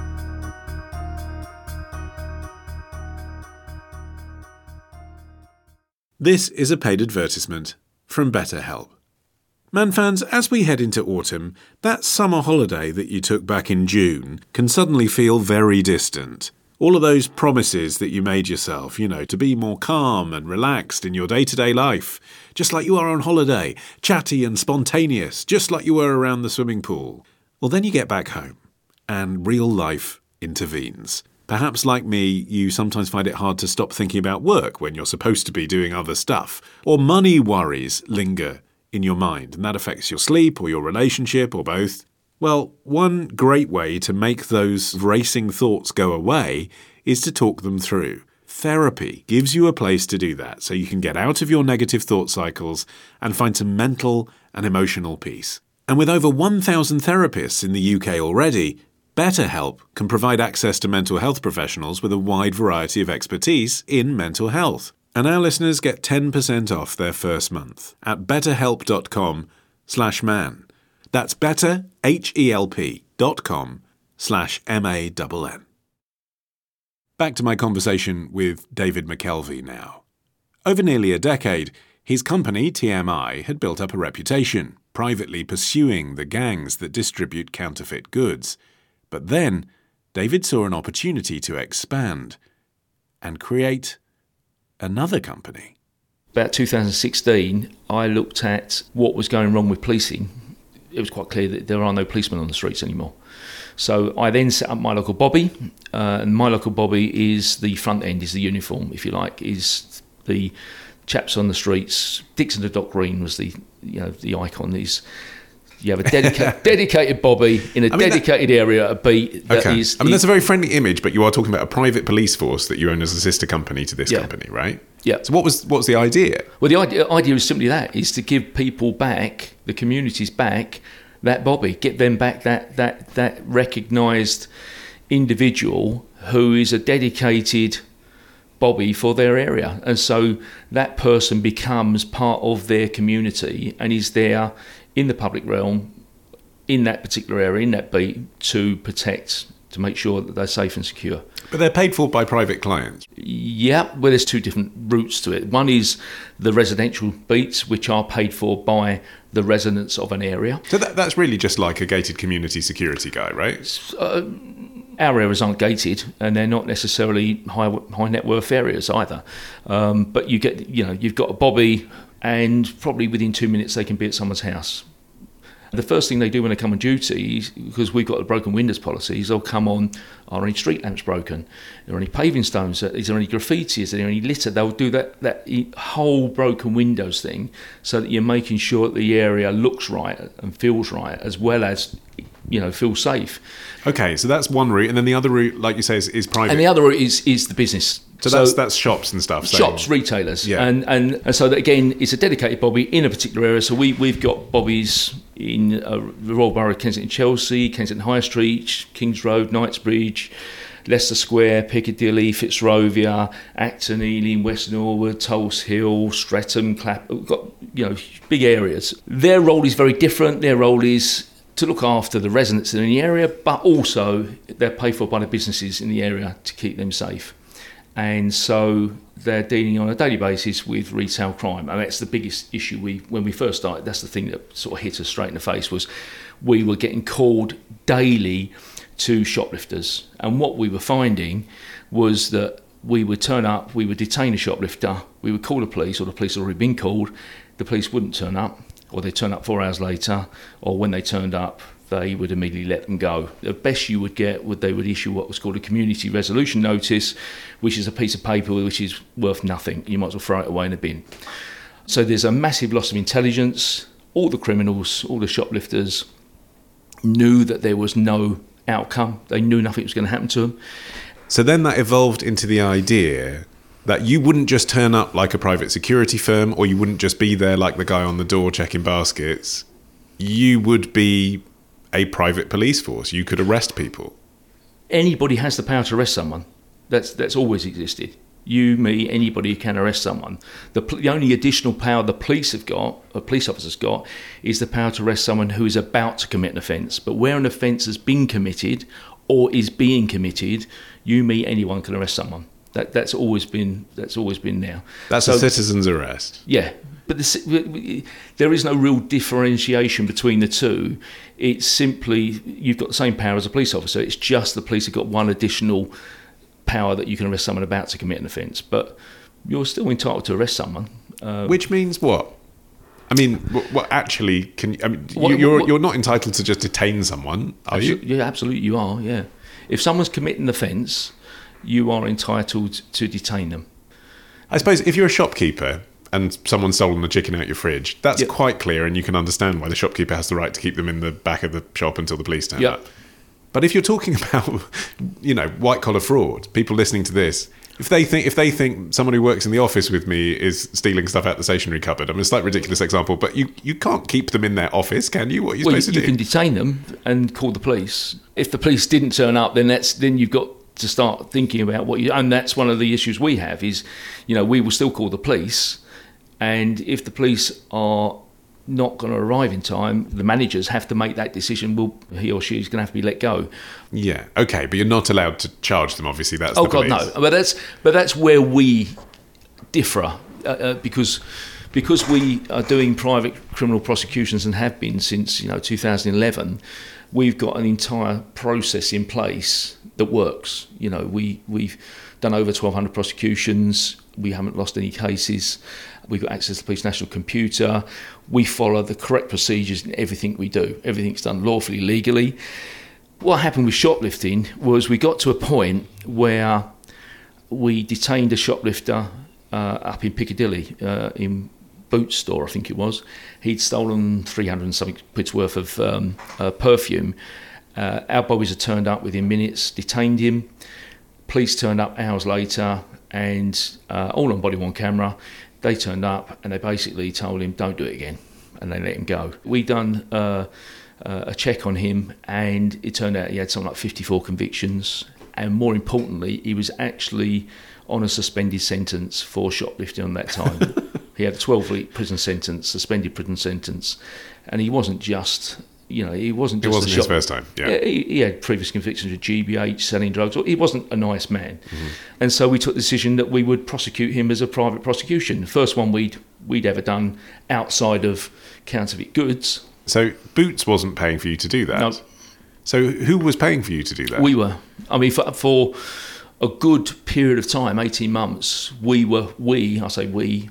Speaker 1: This is a paid advertisement from BetterHelp. Man fans, as we head into autumn, that summer holiday that you took back in June can suddenly feel very distant. All of those promises that you made yourself, you know, to be more calm and relaxed in your day-to-day life, just like you are on holiday, chatty and spontaneous, just like you were around the swimming pool. Well, then you get back home, and real life intervenes. Perhaps like me, you sometimes find it hard to stop thinking about work when you're supposed to be doing other stuff, or money worries linger in your mind, and that affects your sleep or your relationship or both. Well, one great way to make those racing thoughts go away is to talk them through. Therapy gives you a place to do that, so you can get out of your negative thought cycles and find some mental and emotional peace. And with over one thousand therapists in the U K already, BetterHelp can provide access to mental health professionals with a wide variety of expertise in mental health. And our listeners get ten percent off their first month at betterhelp.com slash man. That's better, H-E-L-P dot com slash M-A-N-N. Back to my conversation with David McKelvey now. Over nearly a decade, his company, T M I, had built up a reputation, privately pursuing the gangs that distribute counterfeit goods. But then, David saw an opportunity to expand and create another company.
Speaker 5: About two thousand sixteen, I looked at what was going wrong with policing. It was quite clear that there are no policemen on the streets anymore. So I then set up My Local Bobby, uh, and My Local Bobby is the front end, is the uniform, if you like, is the chaps on the streets. Dixon the Dock Green was the, you know, the icon. Is You have a dedica- dedicated bobby in a I mean, dedicated that, area, a beat that
Speaker 1: okay.
Speaker 5: is...
Speaker 1: I mean, that's a very friendly image, but you are talking about a private police force that you own as a sister company to this
Speaker 5: yeah.
Speaker 1: company, right?
Speaker 5: Yeah.
Speaker 1: So what was what was the idea?
Speaker 5: Well, the idea, idea is simply that, is to give people back, the communities back, that bobby, get them back that that that recognised individual who is a dedicated bobby for their area. And so that person becomes part of their community and is there in the public realm, in that particular area, in that beat, to protect, to make sure that they're safe and secure.
Speaker 1: But they're paid for by private clients.
Speaker 5: Yeah, well, there's two different routes to it. One is the residential beats, which are paid for by the residents of an area.
Speaker 1: So that, that's really just like a gated community security guy, right?
Speaker 5: Uh, our areas aren't gated, and they're not necessarily high high net worth areas either. Um, but you get, you know, you've got a bobby, and probably within two minutes they can be at someone's house. The first thing they do when they come on duty, because we've got a broken windows policy, is they'll come on, are any street lamps broken? Are there any paving stones? Is there any graffiti? Is there any litter? They'll do that, that whole broken windows thing so that you're making sure that the area looks right and feels right, as well as, you know, feel safe.
Speaker 1: Okay, so that's one route, and then the other route, like you say, is, is private.
Speaker 5: And the other route is, is the business.
Speaker 1: So, so that's that's shops and stuff. So.
Speaker 5: Shops, retailers.
Speaker 1: Yeah.
Speaker 5: And, and and so that, again, it's a dedicated bobby in a particular area. So we, we've got bobbies in uh, the Royal Borough of Kensington, Chelsea, Kensington High Street, Kings Road, Knightsbridge, Leicester Square, Piccadilly, Fitzrovia, Acton, Ealing, West Norwood, Tulse Hill, Streatham, Clap. We've got, you know, big areas. Their role is very different. Their role is to look after the residents in the area, but also they're paid for by the businesses in the area to keep them safe. And so they're dealing on a daily basis with retail crime. And that's the biggest issue we, when we first started, that's the thing that sort of hit us straight in the face, was we were getting called daily to shoplifters. And what we were finding was that we would turn up, we would detain a shoplifter, we would call the police, or the police had already been called, the police wouldn't turn up, or they'd turn up four hours later, or when they turned up, they would immediately let them go. The best you would get would they would issue what was called a community resolution notice, which is a piece of paper which is worth nothing. You might as well throw it away in a bin. So there's a massive loss of intelligence. All the criminals, all the shoplifters knew that there was no outcome. They knew nothing was going to happen to them.
Speaker 1: So then that evolved into the idea that you wouldn't just turn up like a private security firm, or you wouldn't just be there like the guy on the door checking baskets. You would be a private police force. You could arrest people.
Speaker 5: Anybody has the power to arrest someone. That's that's always existed. You, me, anybody can arrest someone. The, the only additional power the police have got, or police officers got, is the power to arrest someone who is about to commit an offence. But where an offence has been committed or is being committed, you, me, anyone can arrest someone. That that's always been that's always been there.
Speaker 1: That's so, a citizen's arrest.
Speaker 5: Yeah. But the, there is no real differentiation between the two. It's simply, you've got the same power as a police officer. It's just the police have got one additional power that you can arrest someone about to commit an offence. But you're still entitled to arrest someone. Uh,
Speaker 1: Which means what? I mean, what, what actually can? I mean,
Speaker 5: what,
Speaker 1: you're
Speaker 5: what,
Speaker 1: you're not entitled to just detain someone, are you?
Speaker 5: Yeah, absolutely, you are. Yeah. If someone's committing an offence, you are entitled to detain them.
Speaker 1: I suppose if you're a shopkeeper and someone's stolen the chicken out your fridge, that's yep. quite clear, and you can understand why the shopkeeper has the right to keep them in the back of the shop until the police turn
Speaker 5: yep.
Speaker 1: up. But if you're talking about, you know, white collar fraud, people listening to this, if they think if they think someone who works in the office with me is stealing stuff out the stationery cupboard, I mean, it's a slightly ridiculous example, but you, you can't keep them in their office, can you? What are you
Speaker 5: well,
Speaker 1: supposed
Speaker 5: you,
Speaker 1: to do?
Speaker 5: You can detain them and call the police. If the police didn't turn up, then that's then you've got to start thinking about what you. And that's one of the issues we have is, you know, we will still call the police. And if the police are not going to arrive in time, the managers have to make that decision. Will he or she is going to have to be let go?
Speaker 1: Yeah, okay, but you're not allowed to charge them. Obviously, that's
Speaker 5: oh
Speaker 1: the
Speaker 5: god,
Speaker 1: police.
Speaker 5: no. But that's but that's where we differ uh, uh, because because we are doing private criminal prosecutions and have been since you know two thousand eleven. We've got an entire process in place that works. You know, we we've done over twelve hundred prosecutions. We haven't lost any cases. We've got access to the police national computer. We follow the correct procedures in everything we do. Everything's done lawfully, legally. What happened with shoplifting was we got to a point where we detained a shoplifter uh, up in Piccadilly, uh, in Boots store, I think it was. He'd stolen three hundred and something quid's worth of um, uh, perfume. Uh, our boys had turned up within minutes, detained him. Police turned up hours later, and uh, all on body-worn camera. They turned up and they basically told him, don't do it again, and they let him go. We done uh, uh, a check on him, and it turned out he had something like fifty-four convictions, and more importantly, he was actually on a suspended sentence for shoplifting on that time. He had a twelve-week prison sentence, suspended prison sentence, and he wasn't just... You know, he wasn't just
Speaker 1: It wasn't
Speaker 5: a
Speaker 1: his
Speaker 5: shop.
Speaker 1: first time, yeah.
Speaker 5: He, he had previous convictions of G B H, selling drugs. He wasn't a nice man. Mm-hmm. And so we took the decision that we would prosecute him as a private prosecution. The first one we'd we'd ever done outside of counterfeit goods.
Speaker 1: So Boots wasn't paying for you to do that?
Speaker 5: No.
Speaker 1: So who was paying for you to do that?
Speaker 5: We were. I mean, for, for a good period of time, eighteen months, we were, we, I say we,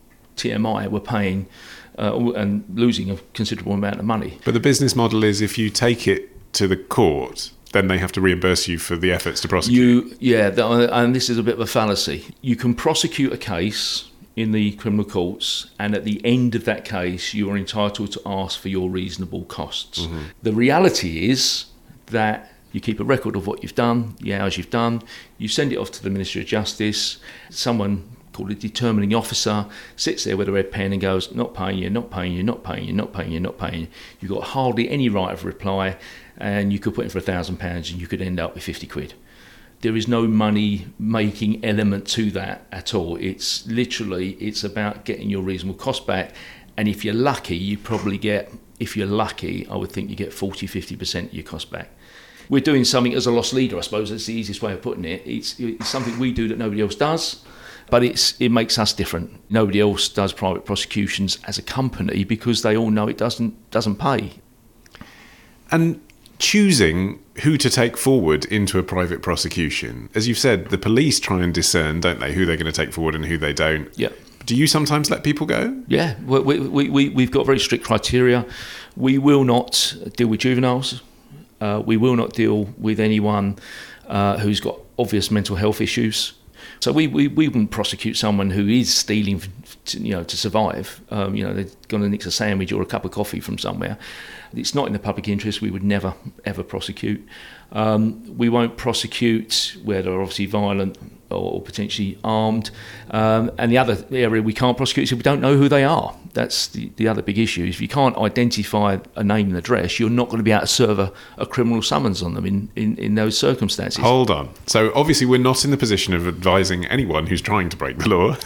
Speaker 5: T M I, were paying... Uh, and losing a considerable amount of money.
Speaker 1: But the business model is if you take it to the court, then they have to reimburse you for the efforts to prosecute.
Speaker 5: You, yeah, the, and this is a bit of a fallacy. You can prosecute a case in the criminal courts, and at the end of that case, you are entitled to ask for your reasonable costs. Mm-hmm. The reality is that you keep a record of what you've done, the hours you've done, you send it off to the Ministry of Justice, someone called a determining officer sits there with a red pen and goes, not paying you, not paying you, not paying you, not paying you, not paying you. You've got hardly any right of reply, and you could put in for a thousand pounds and you could end up with fifty quid. There is no money making element to that at all. It's literally, it's about getting your reasonable cost back, and if you're lucky, you probably get, if you're lucky, I would think you get forty, fifty percent of your cost back. We're doing something as a lost leader, I suppose. That's the easiest way of putting it. It's, it's something we do that nobody else does. But it's it makes us different. Nobody else does private prosecutions as a company because they all know it doesn't doesn't pay.
Speaker 1: And choosing who to take forward into a private prosecution, as you've said, the police try and discern, don't they, who they're going to take forward and who they don't.
Speaker 5: Yeah.
Speaker 1: Do you sometimes let people go?
Speaker 5: Yeah, we, we, we, we've got very strict criteria. We will not deal with juveniles. Uh, we will not deal with anyone uh, who's got obvious mental health issues. So we, we, we wouldn't prosecute someone who is stealing, to, you know, to survive. Um, you know, they're going to nick a sandwich or a cup of coffee from somewhere. It's not in the public interest. We would never, ever prosecute. Um, we won't prosecute where they're obviously violent or potentially armed. Um, and the other area we can't prosecute is if we don't know who they are. That's the, the other big issue. If you can't identify a name and address, you're not going to be able to serve a, a criminal summons on them in, in, in those circumstances.
Speaker 1: Hold on. So obviously we're not in the position of advising anyone who's trying to break the law.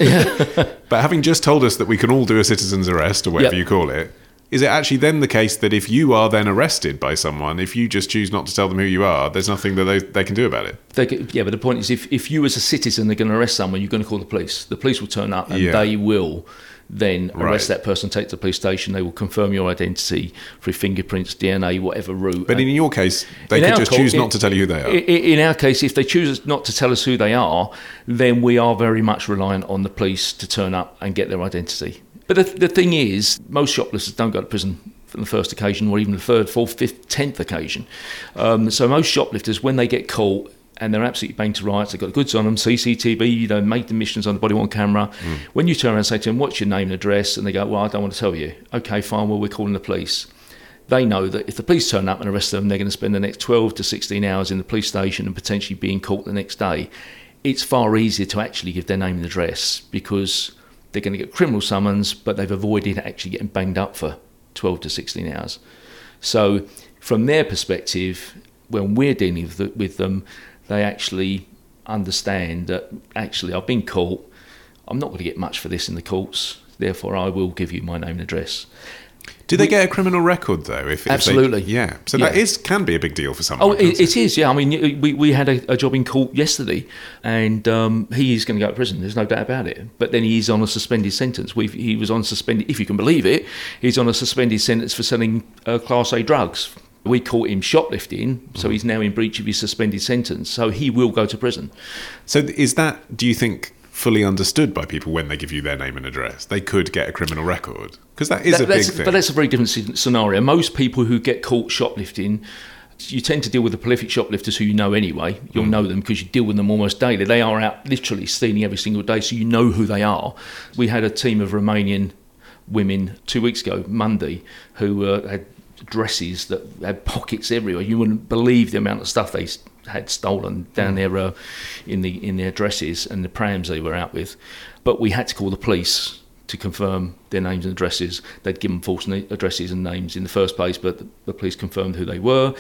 Speaker 1: But having just told us that we can all do a citizen's arrest or whatever
Speaker 5: yep.
Speaker 1: you call it, is it actually then the case that if you are then arrested by someone, if you just choose not to tell them who you are, there's nothing that they, they can do about it?
Speaker 5: They could, yeah, but the point is if, if you as a citizen are going to arrest someone, you're going to call the police. The police will turn up and
Speaker 1: yeah.
Speaker 5: they will then arrest
Speaker 1: right.
Speaker 5: that person, take to the police station. They will confirm your identity through fingerprints, D N A, whatever route.
Speaker 1: But
Speaker 5: and
Speaker 1: in your case, they
Speaker 5: in
Speaker 1: could just
Speaker 5: call,
Speaker 1: choose
Speaker 5: in,
Speaker 1: not to tell you who they are.
Speaker 5: In, in our case, if they choose not to tell us who they are, then we are very much reliant on the police to turn up and get their identity. But the, the thing is, most shoplifters don't go to prison on the first occasion or even the third, fourth, fifth, tenth occasion. Um, so most shoplifters, when they get caught and they're absolutely banged to rights, they've got the goods on them, C C T V, you know, made the missions on the body-worn camera. Mm. When you turn around and say to them, what's your name and address? And they go, well, I don't want to tell you. Okay, fine, well, we're calling the police. They know that if the police turn up and arrest them, they're going to spend the next twelve to sixteen hours in the police station and potentially being caught the next day. It's far easier to actually give their name and address because they're going to get criminal summons, but they've avoided actually getting banged up for twelve to sixteen hours. So from their perspective, when we're dealing with, the, with them, they actually understand that actually I've been caught, I'm not going to get much for this in the courts, therefore I will give you my name and address.
Speaker 1: Do they get a criminal record though? If,
Speaker 5: Absolutely.
Speaker 1: If they, yeah. So
Speaker 5: yeah.
Speaker 1: that is can be a big deal for someone.
Speaker 5: Oh, it, it is. Yeah. I mean, we we had a, a job in court yesterday, and um, he is going to go to prison. There's no doubt about it. But then he's on a suspended sentence. We've, he was on suspended, if you can believe it. He's on a suspended sentence for selling uh, Class A drugs. We caught him shoplifting, so he's now in breach of his suspended sentence. So he will go to prison.
Speaker 1: So is that? Do you think? Fully understood by people when they give you their name and address? They could get a criminal record because that is
Speaker 5: that,
Speaker 1: a big
Speaker 5: that's,
Speaker 1: thing.
Speaker 5: But that's a very different scenario. Most people who get caught shoplifting, you tend to deal with the prolific shoplifters who you know anyway. You'll mm. know them because you deal with them almost daily. They are out literally stealing every single day, so you know who they are. We had a team of Romanian women two weeks ago, Monday, who uh, had dresses that had pockets everywhere. You wouldn't believe the amount of stuff they had stolen down there uh, in the in their dresses and the prams they were out with. But we had to call the police to confirm their names and addresses. They'd given false na- addresses and names in the first place, but the, the police confirmed who they were.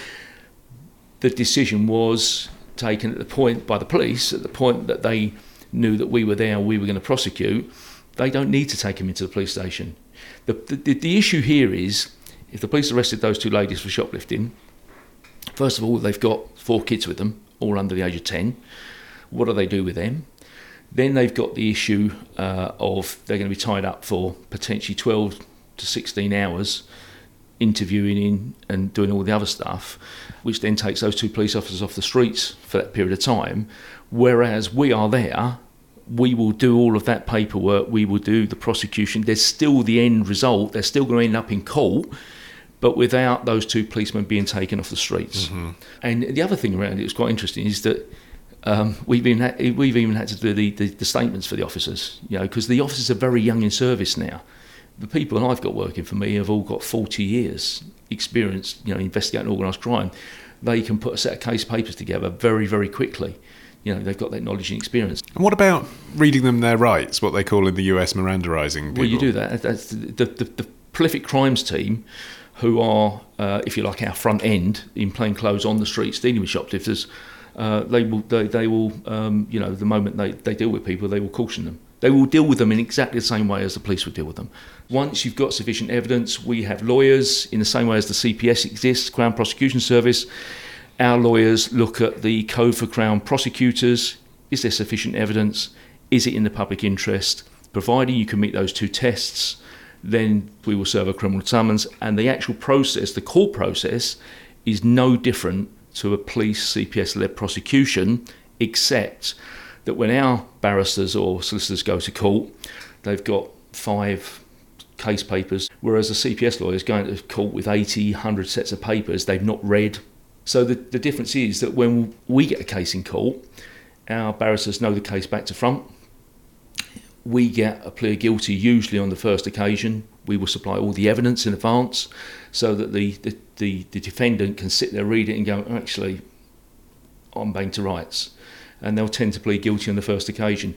Speaker 5: The decision was taken at the point by the police, at the point that they knew that we were there, we were going to prosecute. They don't need to take them into the police station. The, the, the issue here is, if the police arrested those two ladies for shoplifting, first of all, they've got four kids with them, all under the age of ten. What do they do with them? Then they've got the issue uh, of they're going to be tied up for potentially twelve to sixteen hours, interviewing in and doing all the other stuff, which then takes those two police officers off the streets for that period of time. Whereas we are there, we will do all of that paperwork, we will do the prosecution. There's still the end result, they're still going to end up in court, but without those two policemen being taken off the streets. Mm-hmm. And the other thing around it that's quite interesting is that um, we've, been ha- we've even had to do the, the, the statements for the officers, you know, because the officers are very young in service now. The people I've got working for me have all got forty years experience, you know, investigating organised crime. They can put a set of case papers together very, very quickly. You know, they've got that knowledge and experience.
Speaker 1: And what about reading them their rights, what they call in the U S Mirandaising people?
Speaker 5: Well, you do that. That's the, the, the prolific crimes team, who are, uh, if you like, our front end in plain clothes on the streets dealing with shoplifters, uh, they will, they, they will, um, you know, the moment they, they deal with people, they will caution them. They will deal with them in exactly the same way as the police would deal with them. Once you've got sufficient evidence, we have lawyers in the same way as the C P S exists, Crown Prosecution Service. Our lawyers look at the Code for Crown Prosecutors. Is there sufficient evidence? Is it in the public interest? Providing you can meet those two tests, then we will serve a criminal summons. And the actual process, the court process, is no different to a police C P S-led prosecution, except that when our barristers or solicitors go to court, they've got five case papers, whereas a C P S lawyer is going to court with eighty, one hundred sets of papers they've not read. So the, the difference is that when we get a case in court, our barristers know the case back to front. We get a plea of guilty usually on the first occasion. We will supply all the evidence in advance so that the, the, the, the defendant can sit there, read it and go, actually, I'm banged to rights. And they'll tend to plead guilty on the first occasion.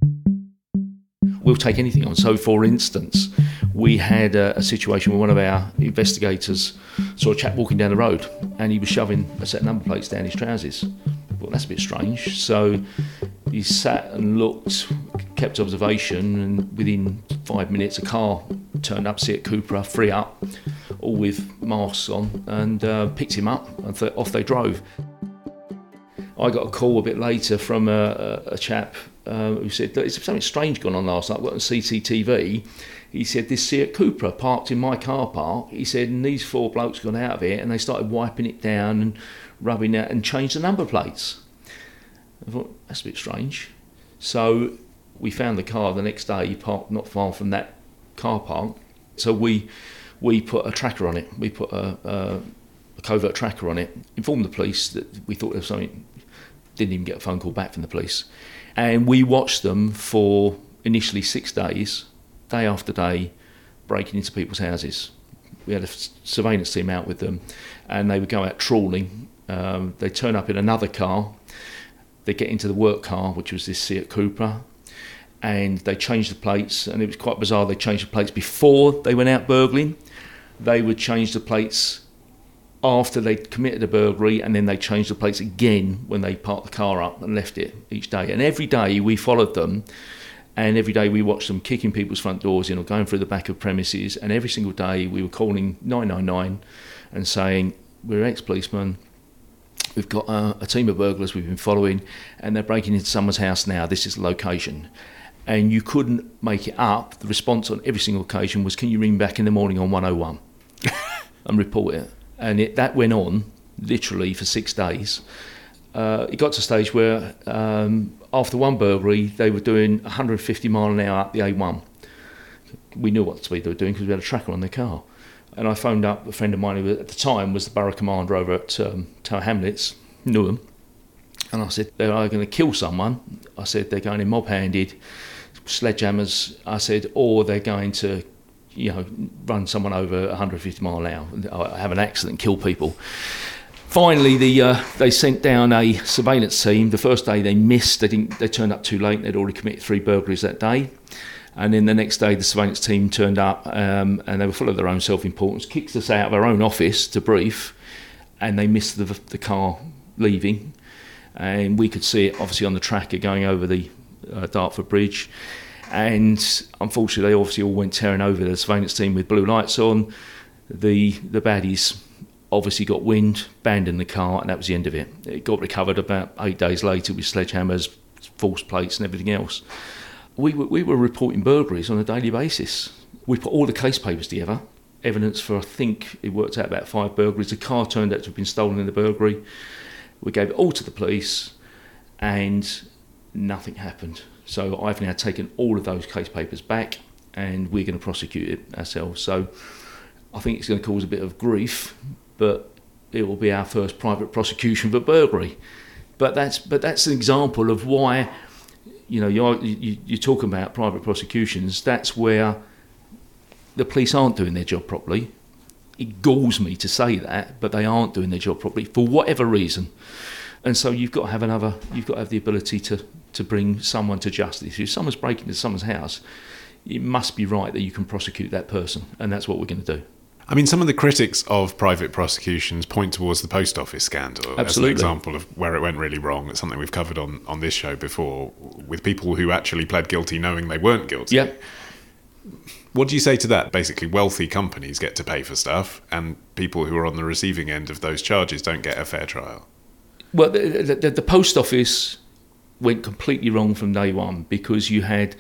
Speaker 5: We'll take anything on. So, for instance, we had a, a situation where one of our investigators saw a chap walking down the road and he was shoving a set of number plates down his trousers. Well, that's a bit strange. So he sat and looked, kept observation, and within five minutes a car turned up, Seat Cupra, three up, all with masks on, and uh, picked him up and th- off they drove. I got a call a bit later from a, a, a chap uh, who said, there's something strange going on last night. I got on C C T V. He said, this Seat Cupra parked in my car park. He said, and these four blokes got out of it and they started wiping it down and rubbing it and changed the number plates. I thought, that's a bit strange. So we found the car the next day, parked not far from that car park. So we we put a tracker on it. We put a, a, a covert tracker on it, informed the police that we thought there was something. Didn't even get a phone call back from the police. And we watched them for initially six days, day after day, breaking into people's houses. We had a surveillance team out with them and they would go out trawling. Um, they'd turn up in another car. They'd get into the work car, which was this Seat Cupra, and they changed the plates. And it was quite bizarre. They changed the plates before they went out burgling. They would change the plates after they'd committed a burglary, and then they changed the plates again when they parked the car up and left it each day. And every day we followed them, and every day we watched them kicking people's front doors in or going through the back of premises, and every single day we were calling nine nine nine and saying, we're ex-policemen, we've got a, a team of burglars we've been following, and they're breaking into someone's house now, this is the location. And you couldn't make it up. The response on every single occasion was, can you ring back in the morning on one oh one and report it? And it, that went on literally for six days. Uh, it got to a stage where um, after one burglary, they were doing one hundred fifty mile an hour up the A one. We knew what speed they were doing because we had a tracker on their car. And I phoned up a friend of mine who at the time was the borough commander over at um, Tower Hamlets, Newham. And I said, they're either going to kill someone. I said, they're going in mob-handed, sledgehammers. I said, or they're going to you know, run someone over one hundred fifty mile an hour, have an accident, kill people. Finally, the uh, they sent down a surveillance team. The first day they missed. They didn't. They turned up too late. They'd already committed three burglaries that day. And then the next day, the surveillance team turned up, um, and they were full of their own self-importance. Kicked us out of our own office to brief, and they missed the, the car leaving. And we could see it obviously on the tracker going over the uh, Dartford Bridge. And unfortunately, they obviously all went tearing over the surveillance team with blue lights on. The the baddies obviously got wind, abandoned the car, and that was the end of it. It got recovered about eight days later with sledgehammers, false plates and everything else. We were, we were reporting burglaries on a daily basis. We put all the case papers together, evidence for, I think, it worked out about five burglaries. The car turned out to have been stolen in the burglary. We gave it all to the police, and nothing happened. So I've now taken all of those case papers back, and we're going to prosecute it ourselves. So I think it's going to cause a bit of grief, but it will be our first private prosecution for burglary. But that's but that's an example of why, you know, you're, you, you're talking about private prosecutions. That's where the police aren't doing their job properly. It galls me to say that, but they aren't doing their job properly for whatever reason. And so you've got to have another. You've got to have the ability to to bring someone to justice. If someone's breaking into someone's house, it must be right that you can prosecute that person, and that's what we're going to do.
Speaker 1: I mean, some of the critics of private prosecutions point towards the post office scandal
Speaker 5: Absolutely.
Speaker 1: as an example of where it went really wrong. It's something we've covered on, on this show before, with people who actually pled guilty knowing they weren't guilty.
Speaker 5: Yeah.
Speaker 1: What do you say to that? Basically, wealthy companies get to pay for stuff, and people who are on the receiving end of those charges don't get a fair trial.
Speaker 5: Well, the, the, the post office went completely wrong from day one, because you had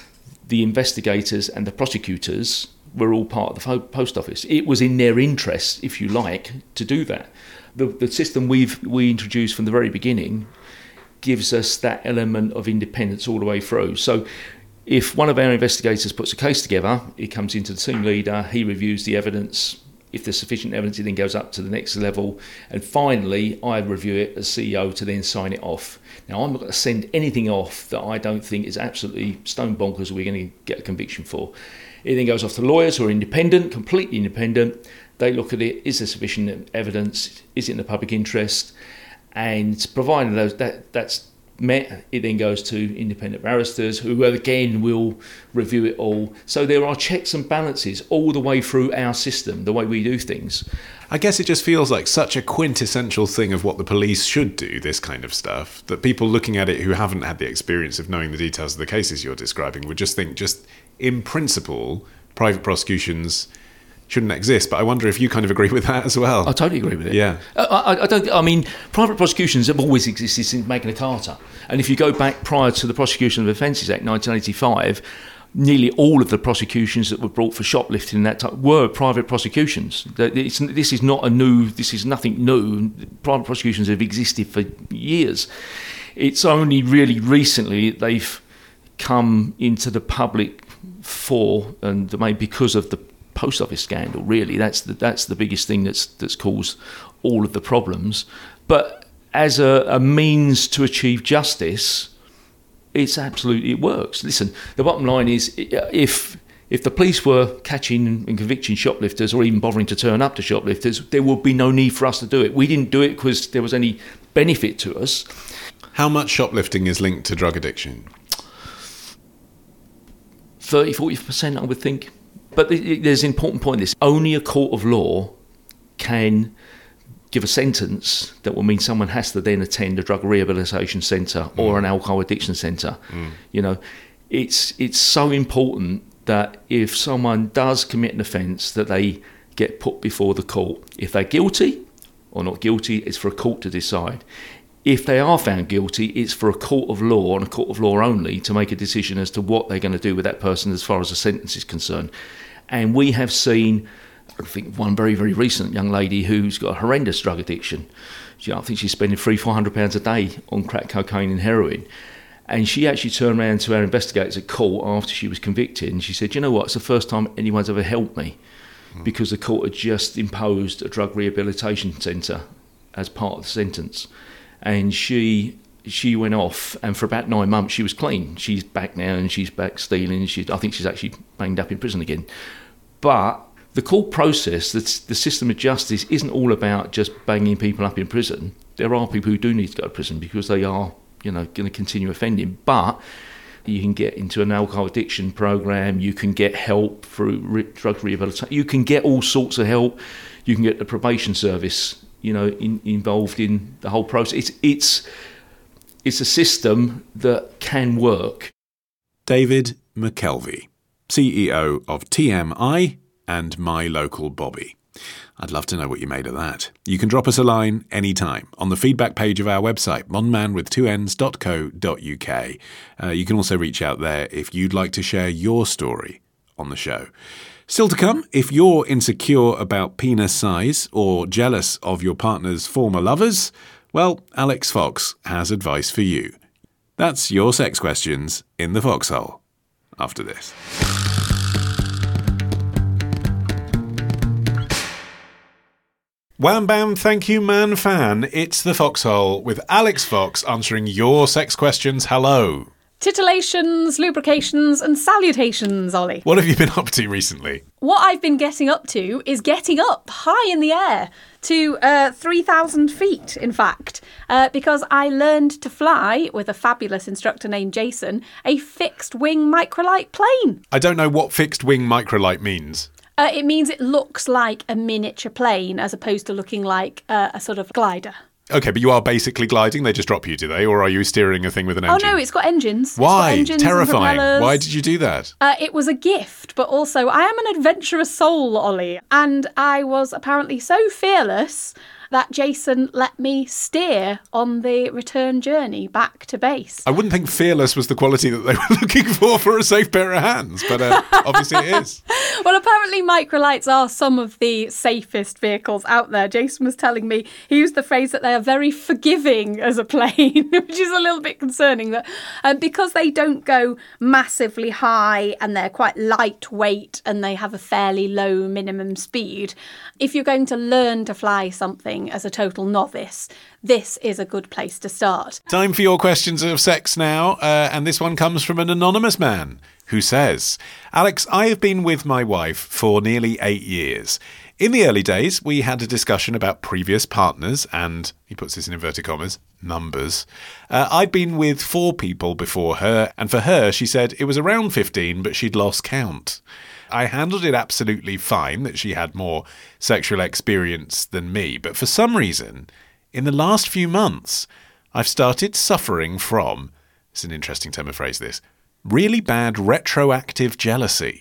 Speaker 5: the investigators and the prosecutors were all part of the post office. It was in their interest, if you like, to do that. The, the system we've we introduced from the very beginning gives us that element of independence all the way through. So if one of our investigators puts a case together, it comes into the team leader, he reviews the evidence. If there's sufficient evidence, it then goes up to the next level. And finally, I review it as C E O to then sign it off. Now, I'm not going to send anything off that I don't think is absolutely stone bonkers we're going to get a conviction for. It then goes off to lawyers who are independent, completely independent. They look at it, is there sufficient evidence? Is it in the public interest? And provided those, that that's met, it then goes to independent barristers who again will review it all. So there are checks and balances all the way through our system, the way we do things.
Speaker 1: I guess it just feels like such a quintessential thing of what the police should do, this kind of stuff, that people looking at it who haven't had the experience of knowing the details of the cases you're describing would just think, just in principle, private prosecutions shouldn't exist. But I wonder if you kind of agree with that as well.
Speaker 5: I totally agree with it.
Speaker 1: Yeah.
Speaker 5: I, I, I don't. I mean, private prosecutions have always existed since Magna Carta. And if you go back prior to the Prosecution of Offences Act nineteen eighty-five, nearly all of the prosecutions that were brought for shoplifting in that time were private prosecutions. It's, this is not a new. This is nothing new. Private prosecutions have existed for years. It's only really recently they've come into the public for, and maybe because of the post office scandal, really. That's the, that's the biggest thing that's that's caused all of the problems. But as a, a means to achieve justice, it's absolutely, it works. Listen, the bottom line is, if if the police were catching and convicting shoplifters, or even bothering to turn up to shoplifters, there would be no need for us to do it. We didn't do it because there was any benefit to us.
Speaker 1: How much shoplifting is linked to drug addiction?
Speaker 5: thirty, forty percent, I would think. But there's an important point in this. Only a court of law can give a sentence that will mean someone has to then attend a drug rehabilitation centre mm. or an alcohol addiction centre. Mm. You know, it's it's so important that if someone does commit an offence, that they get put before the court. If they're guilty or not guilty, it's for a court to decide. If they are found guilty, it's for a court of law, and a court of law only, to make a decision as to what they're going to do with that person as far as the sentence is concerned. And we have seen, I think, one very, very recent young lady who's got a horrendous drug addiction. She, I think she's spending three, four hundred pounds a day on crack cocaine and heroin. And she actually turned around to our investigators at court after she was convicted, and she said, you know what, it's the first time anyone's ever helped me, mm. because the court had just imposed a drug rehabilitation centre as part of the sentence. And she she went off, and for about nine months she was clean. She's back now, and she's back stealing. She, I think she's actually banged up in prison again. But the court process, the, the system of justice, isn't all about just banging people up in prison. There are people who do need to go to prison because they are, you know, going to continue offending. But you can get into an alcohol addiction program. You can get help through re- drug rehabilitation. You can get all sorts of help. You can get the probation service, you know, in, involved in the whole process. It's it's it's a system that can work.
Speaker 1: David McKelvey, C E O of T M I and My Local Bobby. I'd love to know what you made of that. You can drop us a line anytime on the feedback page of our website, modern man with two ends dot co dot uk. Uh, you can also reach out there if you'd like to share your story on the show. Still to come, if you're insecure about penis size or jealous of your partner's former lovers, well, Alex Fox has advice for you. That's your sex questions in the Foxhole. After this. Wham bam, thank you, man fan. It's the Foxhole with Alex Fox answering your sex questions. Hello.
Speaker 6: Titillations, lubrications and salutations, Ollie.
Speaker 1: What have you been up to recently?
Speaker 6: What I've been getting up to is getting up high in the air to uh, three thousand feet, in fact, uh, because I learned to fly with a fabulous instructor named Jason, a fixed-wing microlight plane.
Speaker 1: I don't know what fixed-wing microlight means.
Speaker 6: Uh, it means it looks like a miniature plane as opposed to looking like uh, a sort of glider.
Speaker 1: Okay, but you are basically gliding? They just drop you, do they? Or are you steering a thing with an engine?
Speaker 6: Oh, no, it's got engines.
Speaker 1: Why?
Speaker 6: It's got engines
Speaker 1: Terrifying.
Speaker 6: and
Speaker 1: Why did you do that?
Speaker 6: Uh, it was a gift, but also I am an adventurous soul, Ollie. And I was apparently so fearless that Jason let me steer on the return journey back to base.
Speaker 1: I wouldn't think fearless was the quality that they were looking for for a safe pair of hands, but uh, obviously it is.
Speaker 6: Well, apparently microlights are some of the safest vehicles out there. Jason was telling me, he used the phrase that they are very forgiving as a plane, which is a little bit concerning, that uh, because they don't go massively high and they're quite lightweight and they have a fairly low minimum speed, if you're going to learn to fly something as a total novice, this is a good place to start.
Speaker 1: Time for your questions of sex now, uh, and this one comes from an anonymous man who says, Alex, I have been with my wife for nearly eight years. In the early days, we had a discussion about previous partners and, he puts this in inverted commas, numbers. Uh, I'd been with four people before her, and for her, she said it was around fifteen, but she'd lost count. I handled it absolutely fine that she had more sexual experience than me, but for some reason, in the last few months, I've started suffering from, it's an interesting term of phrase this, really bad retroactive jealousy.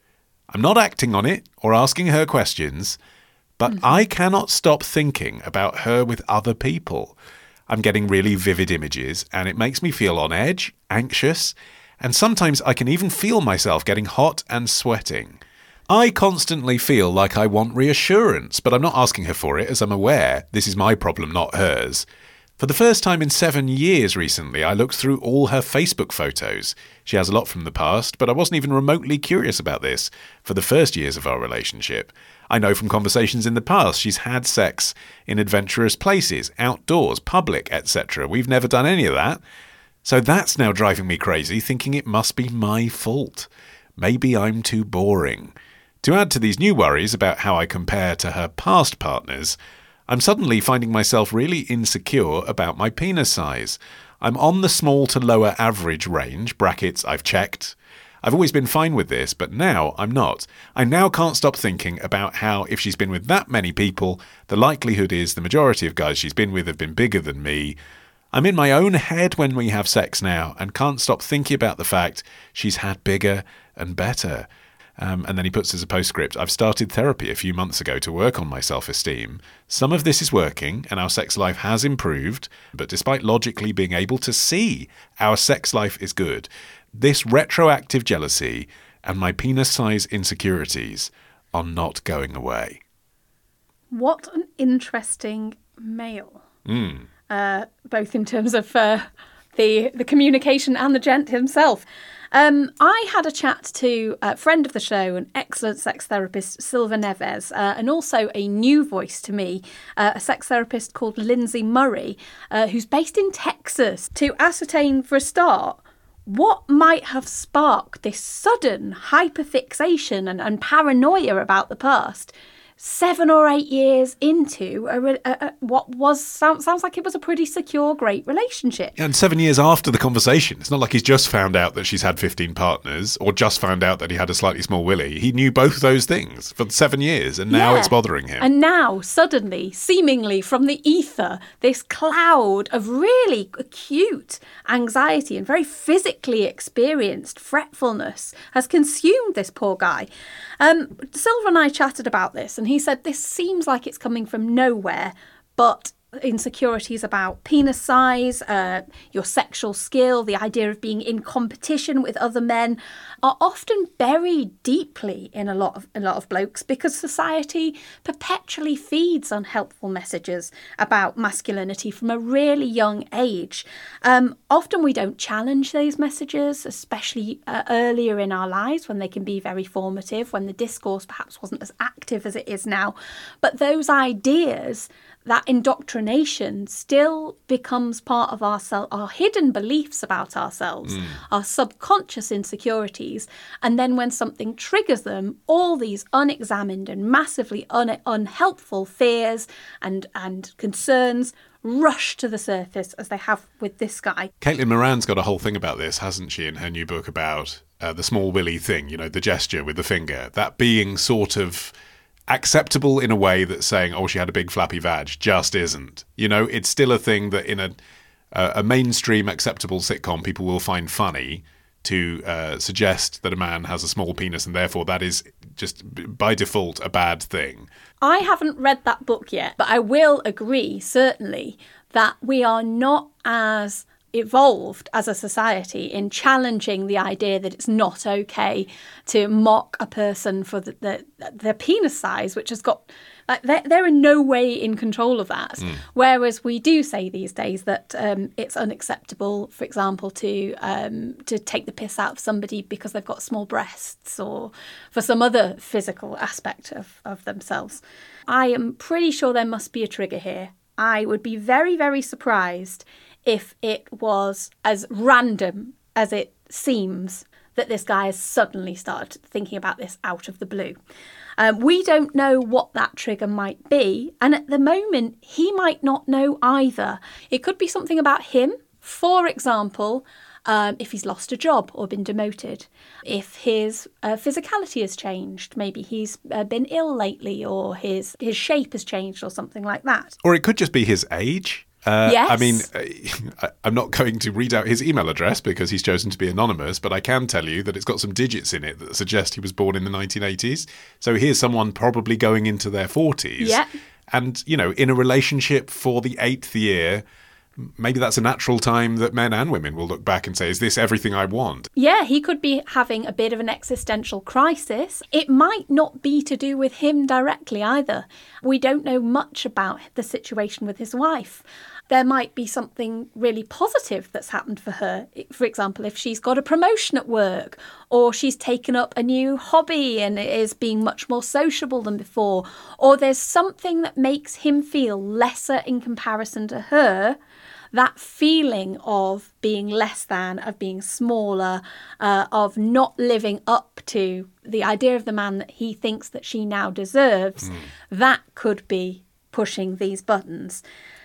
Speaker 1: I'm not acting on it or asking her questions, but mm-hmm. I cannot stop thinking about her with other people. I'm getting really vivid images, and it makes me feel on edge, anxious, and sometimes I can even feel myself getting hot and sweating. I constantly feel like I want reassurance, but I'm not asking her for it, as I'm aware this is my problem, not hers. For the first time in seven years recently, I looked through all her Facebook photos. She has a lot from the past, but I wasn't even remotely curious about this for the first years of our relationship. I know from conversations in the past she's had sex in adventurous places, outdoors, public, et cetera. We've never done any of that. So that's now driving me crazy, thinking it must be my fault. Maybe I'm too boring. To add to these new worries about how I compare to her past partners, I'm suddenly finding myself really insecure about my penis size. I'm on the small to lower average range, brackets I've checked. I've always been fine with this, but now I'm not. I now can't stop thinking about how if she's been with that many people, the likelihood is the majority of guys she's been with have been bigger than me. I'm in my own head when we have sex now and can't stop thinking about the fact she's had bigger and better. Um, and then he puts as a postscript, I've started therapy a few months ago to work on my self-esteem. Some of this is working and our sex life has improved, but despite logically being able to see our sex life is good, this retroactive jealousy and my penis size insecurities are not going away.
Speaker 6: What an interesting male.
Speaker 1: Mm.
Speaker 6: Uh, both in terms of uh, the the communication and the gent himself. Um, I had a chat to a friend of the show, an excellent sex therapist, Silva Neves, uh, and also a new voice to me, uh, a sex therapist called Lindsay Murray, uh, who's based in Texas, to ascertain, for a start, What might have sparked this sudden hyperfixation and, and paranoia about the past seven or eight years into a, a, a, what was sounds, sounds like it was a pretty secure, great relationship?
Speaker 1: And seven years after the conversation. It's not like he's just found out that she's had fifteen partners or just found out that he had a slightly small willy. He knew both those things for seven years and now
Speaker 6: Yeah.
Speaker 1: it's bothering him.
Speaker 6: And now, suddenly, seemingly from the ether, this cloud of really acute anxiety and very physically experienced fretfulness has consumed this poor guy. Um, Silver and I chatted about this, and he said this seems like it's coming from nowhere, but insecurities about penis size, uh, your sexual skill, the idea of being in competition with other men are often buried deeply in a lot of a lot of blokes because society perpetually feeds unhelpful messages about masculinity from a really young age. Um, often we don't challenge these messages, especially uh, earlier in our lives when they can be very formative, when the discourse perhaps wasn't as active as it is now. But those ideas, that indoctrination still becomes part of our, self, our hidden beliefs about ourselves, mm. our subconscious insecurities. And then when something triggers them, all these unexamined and massively un- unhelpful fears and, and concerns rush to the surface as they have with this guy.
Speaker 1: Caitlin Moran's got a whole thing about this, hasn't she, in her new book about uh, the small willy thing, you know, the gesture with the finger, that being sort of acceptable in a way that's saying, oh, she had a big flappy vag, just isn't. You know, it's still a thing that in a a, a mainstream acceptable sitcom people will find funny to uh, suggest that a man has a small penis and therefore that is just by default a bad thing.
Speaker 6: I haven't read that book yet, but I will agree, certainly, that we are not as evolved as a society in challenging the idea that it's not okay to mock a person for the, the, their penis size, which has got, like, they're, they're in no way in control of that. Mm. Whereas we do say these days that um, it's unacceptable, for example, to um, to take the piss out of somebody because they've got small breasts or for some other physical aspect of, of themselves. I am pretty sure there must be a trigger here. I would be very, very surprised if it was as random as it seems that this guy has suddenly started thinking about this out of the blue. Um, we don't know what that trigger might be, and at the moment, he might not know either. It could be something about him, for example, um, if he's lost a job or been demoted, if his uh, physicality has changed, maybe he's uh, been ill lately, or his, his shape has changed or something like that.
Speaker 1: Or it could just be his age. Uh,
Speaker 6: yes.
Speaker 1: I mean, uh, I'm not going to read out his email address because he's chosen to be anonymous, but I can tell you that it's got some digits in it that suggest he was born in the nineteen eighties. So here's someone probably going into their forties.
Speaker 6: Yeah.
Speaker 1: And, you know, in a relationship for the eighth year, maybe that's a natural time that men and women will look back and say, is this everything I want?
Speaker 6: Yeah, he could be having a bit of an existential crisis. It might not be to do with him directly either. We don't know much about the situation with his wife. There might be something really positive that's happened for her. For example, if she's got a promotion at work, or she's taken up a new hobby and is being much more sociable than before, or there's something that makes him feel lesser in comparison to her. That feeling of being less than, of being smaller, uh, of not living up to the idea of the man that he thinks that she now deserves, mm. that could be pushing these buttons.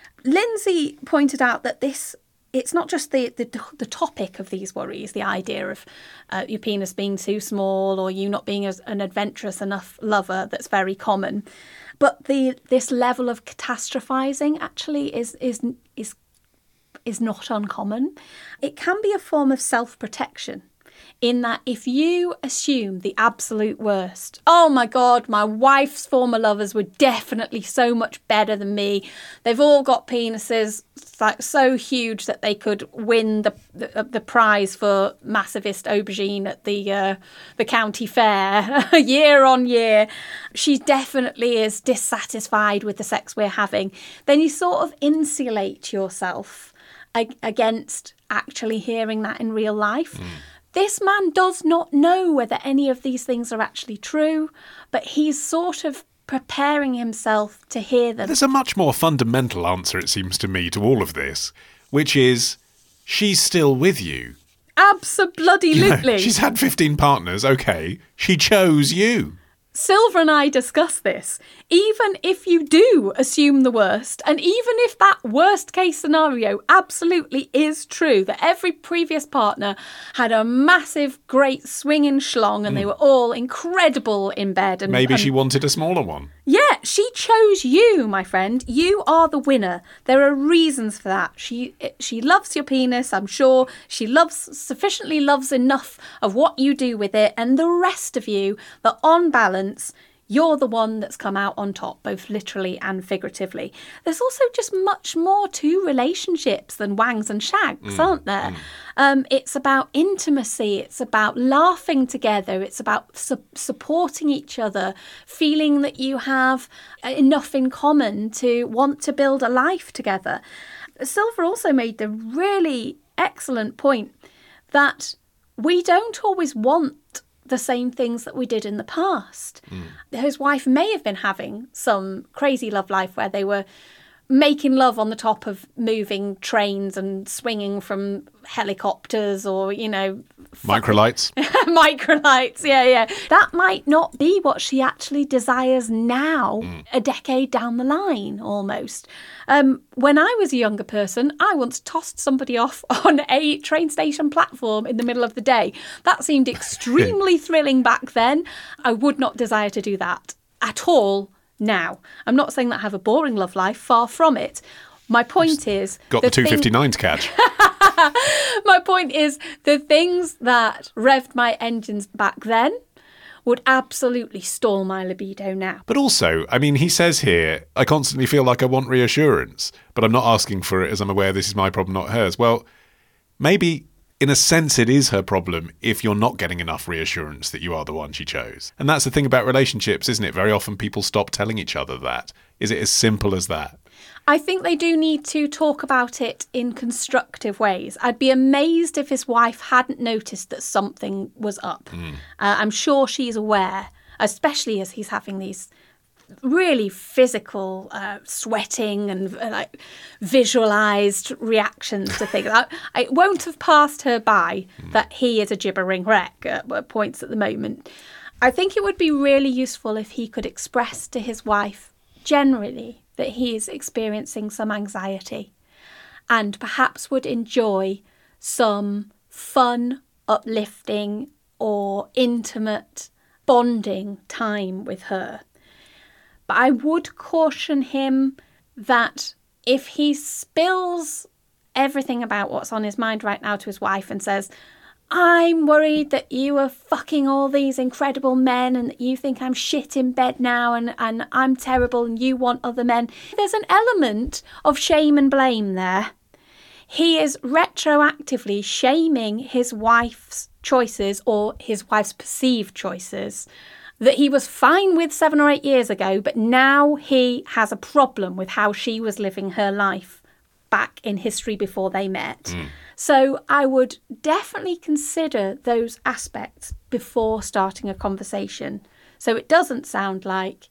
Speaker 6: Lindsay pointed out that this, it's not just the, the the topic of these worries, the idea of uh, your penis being too small or you not being as, an adventurous enough lover that's very common, but the this level of catastrophizing actually is is is is not uncommon. It can be a form of self-protection, in that if you assume the absolute worst, oh my God, my wife's former lovers were definitely so much better than me. They've all got penises like so huge that they could win the the, the prize for massivist aubergine at the uh, the county fair year on year. She definitely is dissatisfied with the sex we're having. Then you sort of insulate yourself against actually hearing that in real life. Mm. This man does not know whether any of these things are actually true, but he's sort of preparing himself to hear them.
Speaker 1: There's a much more fundamental answer, it seems to me, to all of this, which is, she's still with you.
Speaker 6: Abso-bloody-lutely.
Speaker 1: She's had fifteen partners, okay. She chose you.
Speaker 6: Silver and I discuss this. Even if you do assume the worst, and even if that worst case scenario absolutely is true, that every previous partner had a massive, great swinging schlong and mm. they were all incredible in bed. And
Speaker 1: Maybe
Speaker 6: and,
Speaker 1: she wanted a smaller one.
Speaker 6: Yeah, she chose you, my friend. You are the winner. There are reasons for that. She she loves your penis, I'm sure. She loves sufficiently loves enough of what you do with it, and the rest of you, that on balance, you're the one that's come out on top, both literally and figuratively. There's also just much more to relationships than wangs and shags, mm, aren't there? Mm. Um, it's about intimacy. It's about laughing together. It's about su- supporting each other, feeling that you have enough in common to want to build a life together. Silver also made the really excellent point that we don't always want the same things that we did in the past. Mm. His wife may have been having some crazy love life where they were making love on the top of moving trains and swinging from helicopters, or, you know...
Speaker 1: Microlights.
Speaker 6: Microlights, yeah, yeah. That might not be what she actually desires now, mm. a decade down the line, almost. Um, when I was a younger person, I once tossed somebody off on a train station platform in the middle of the day. That seemed extremely thrilling back then. I would not desire to do that at all now. I'm not saying that I have a boring love life, far from it. My point is...
Speaker 1: Got the, the two fifty-nine thing... to catch.
Speaker 6: My point is, the things that revved my engines back then would absolutely stall my libido now.
Speaker 1: But also, I mean, he says here, I constantly feel like I want reassurance, but I'm not asking for it as I'm aware this is my problem, not hers. Well, maybe... in a sense, it is her problem if you're not getting enough reassurance that you are the one she chose. And that's the thing about relationships, isn't it? Very often people stop telling each other that. Is it as simple as that?
Speaker 6: I think they do need to talk about it in constructive ways. I'd be amazed if his wife hadn't noticed that something was up. Mm. Uh, I'm sure she's aware, especially as he's having these really physical uh, sweating and uh, like visualized reactions to things. I, it won't have passed her by mm. that he is a gibbering wreck at, at points at the moment. I think it would be really useful if he could express to his wife generally that he is experiencing some anxiety and perhaps would enjoy some fun, uplifting or intimate bonding time with her. But I would caution him that if he spills everything about what's on his mind right now to his wife and says, I'm worried that you are fucking all these incredible men and that you think I'm shit in bed now and, and I'm terrible and you want other men. There's an element of shame and blame there. He is retroactively shaming his wife's choices or his wife's perceived choices that he was fine with seven or eight years ago, but now he has a problem with how she was living her life back in history before they met. Mm. So I would definitely consider those aspects before starting a conversation. So it doesn't sound like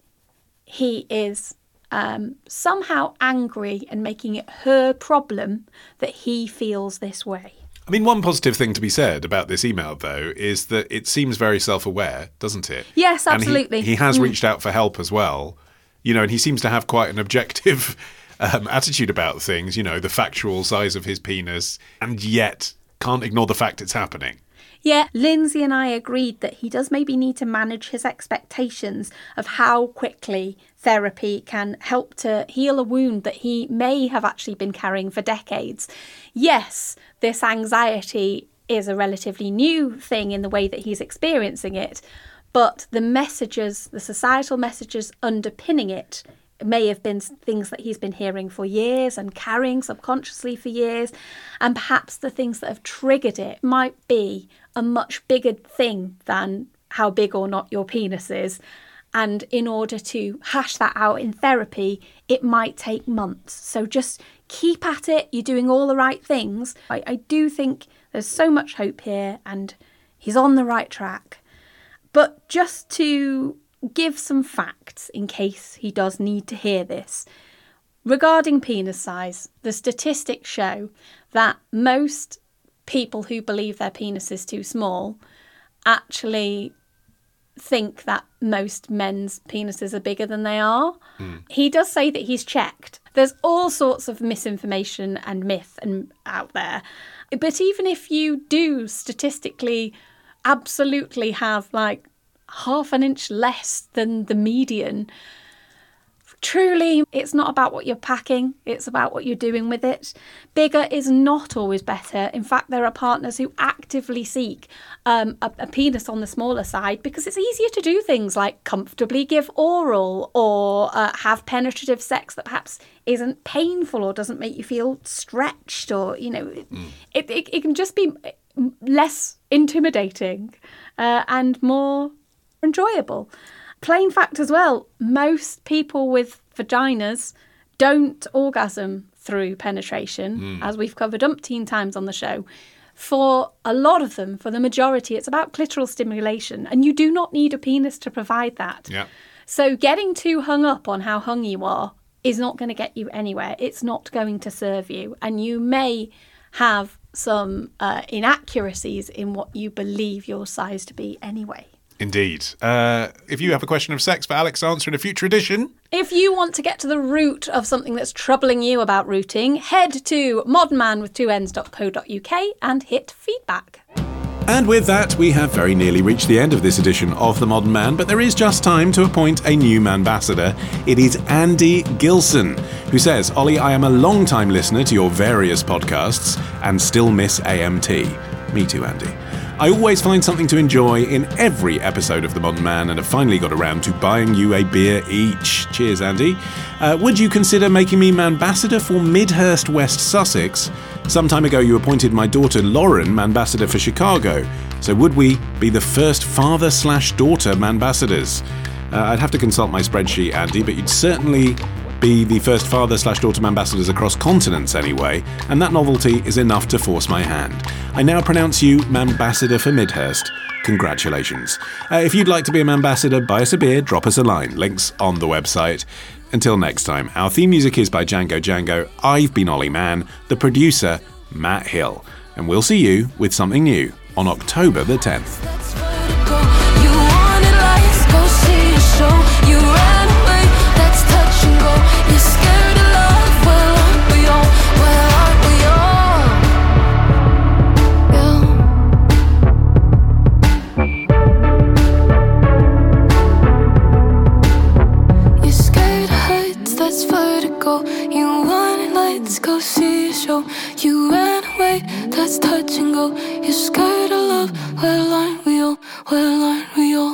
Speaker 6: he is um, somehow angry and making it her problem that he feels this way.
Speaker 1: I mean, one positive thing to be said about this email, though, is that it seems very self-aware, doesn't it?
Speaker 6: Yes, absolutely.
Speaker 1: And he, he has
Speaker 6: mm.
Speaker 1: reached out for help as well, you know, and he seems to have quite an objective um, attitude about things, you know, the factual size of his penis, and yet can't ignore the fact it's happening.
Speaker 6: Yeah, Lindsay and I agreed that he does maybe need to manage his expectations of how quickly therapy can help to heal a wound that he may have actually been carrying for decades. Yes, this anxiety is a relatively new thing in the way that he's experiencing it, but the messages, the societal messages underpinning it may have been things that he's been hearing for years and carrying subconsciously for years, and perhaps the things that have triggered it might be a much bigger thing than how big or not your penis is. And in order to hash that out in therapy, it might take months. So just keep at it. You're doing all the right things. I, I do think there's so much hope here and he's on the right track. But just to give some facts in case he does need to hear this. Regarding penis size, the statistics show that most people who believe their penis is too small actually think that most men's penises are bigger than they are. Mm. He does say that he's checked. There's all sorts of misinformation and myth and out there. But even if you do statistically absolutely have like half an inch less than the median, truly, it's not about what you're packing, it's about what you're doing with it. Bigger is not always better. In fact, there are partners who actively seek um, a, a penis on the smaller side because it's easier to do things like comfortably give oral or uh, have penetrative sex that perhaps isn't painful or doesn't make you feel stretched, or, you know, mm. it, it, it can just be less intimidating uh, and more enjoyable. Plain fact as well, most people with vaginas don't orgasm through penetration, mm. as we've covered umpteen times on the show. For a lot of them, for the majority, it's about clitoral stimulation, and you do not need a penis to provide that.
Speaker 1: Yeah.
Speaker 6: So getting too hung up on how hung you are is not going to get you anywhere. It's not going to serve you, and you may have some uh, inaccuracies in what you believe your size to be anyway.
Speaker 1: Indeed. Uh, if you have a question of sex for Alex to answer in a future edition...
Speaker 6: If you want to get to the root of something that's troubling you about rooting, head to modern man with two ends dot co dot uk and hit feedback.
Speaker 1: And with that, we have very nearly reached the end of this edition of The Modern Man, but there is just time to appoint a new Manbassador. It is Andy Gilson, who says, Ollie, I am a long-time listener to your various podcasts and still miss A M T. Me too, Andy. I always find something to enjoy in every episode of The Modern Man and have finally got around to buying you a beer each. Cheers, Andy. Uh, would you consider making me Manbassador for Midhurst, West Sussex? Some time ago you appointed my daughter Lauren Manbassador for Chicago. So would we be the first father slash daughter Manbassadors? Uh, I'd have to consult my spreadsheet, Andy, but you'd certainly be the first father slash daughter ambassadors across continents anyway, and that novelty is enough to force my hand. I now pronounce you Manbassador for Midhurst. Congratulations. Uh, if you'd like to be a Manbassador, buy us a beer, drop us a line. Links on the website. Until next time, our theme music is by Django Django. I've been Ollie Mann, the producer, Matt Hill. And we'll see you with something new on October the tenth.
Speaker 8: You're scared of love, well aren't we all, well aren't we all, yeah. You're scared of heights, that's vertigo. You want it, let's go see a show. You ran away, that's touch and go. You're scared of love, well aren't we all, well aren't we all.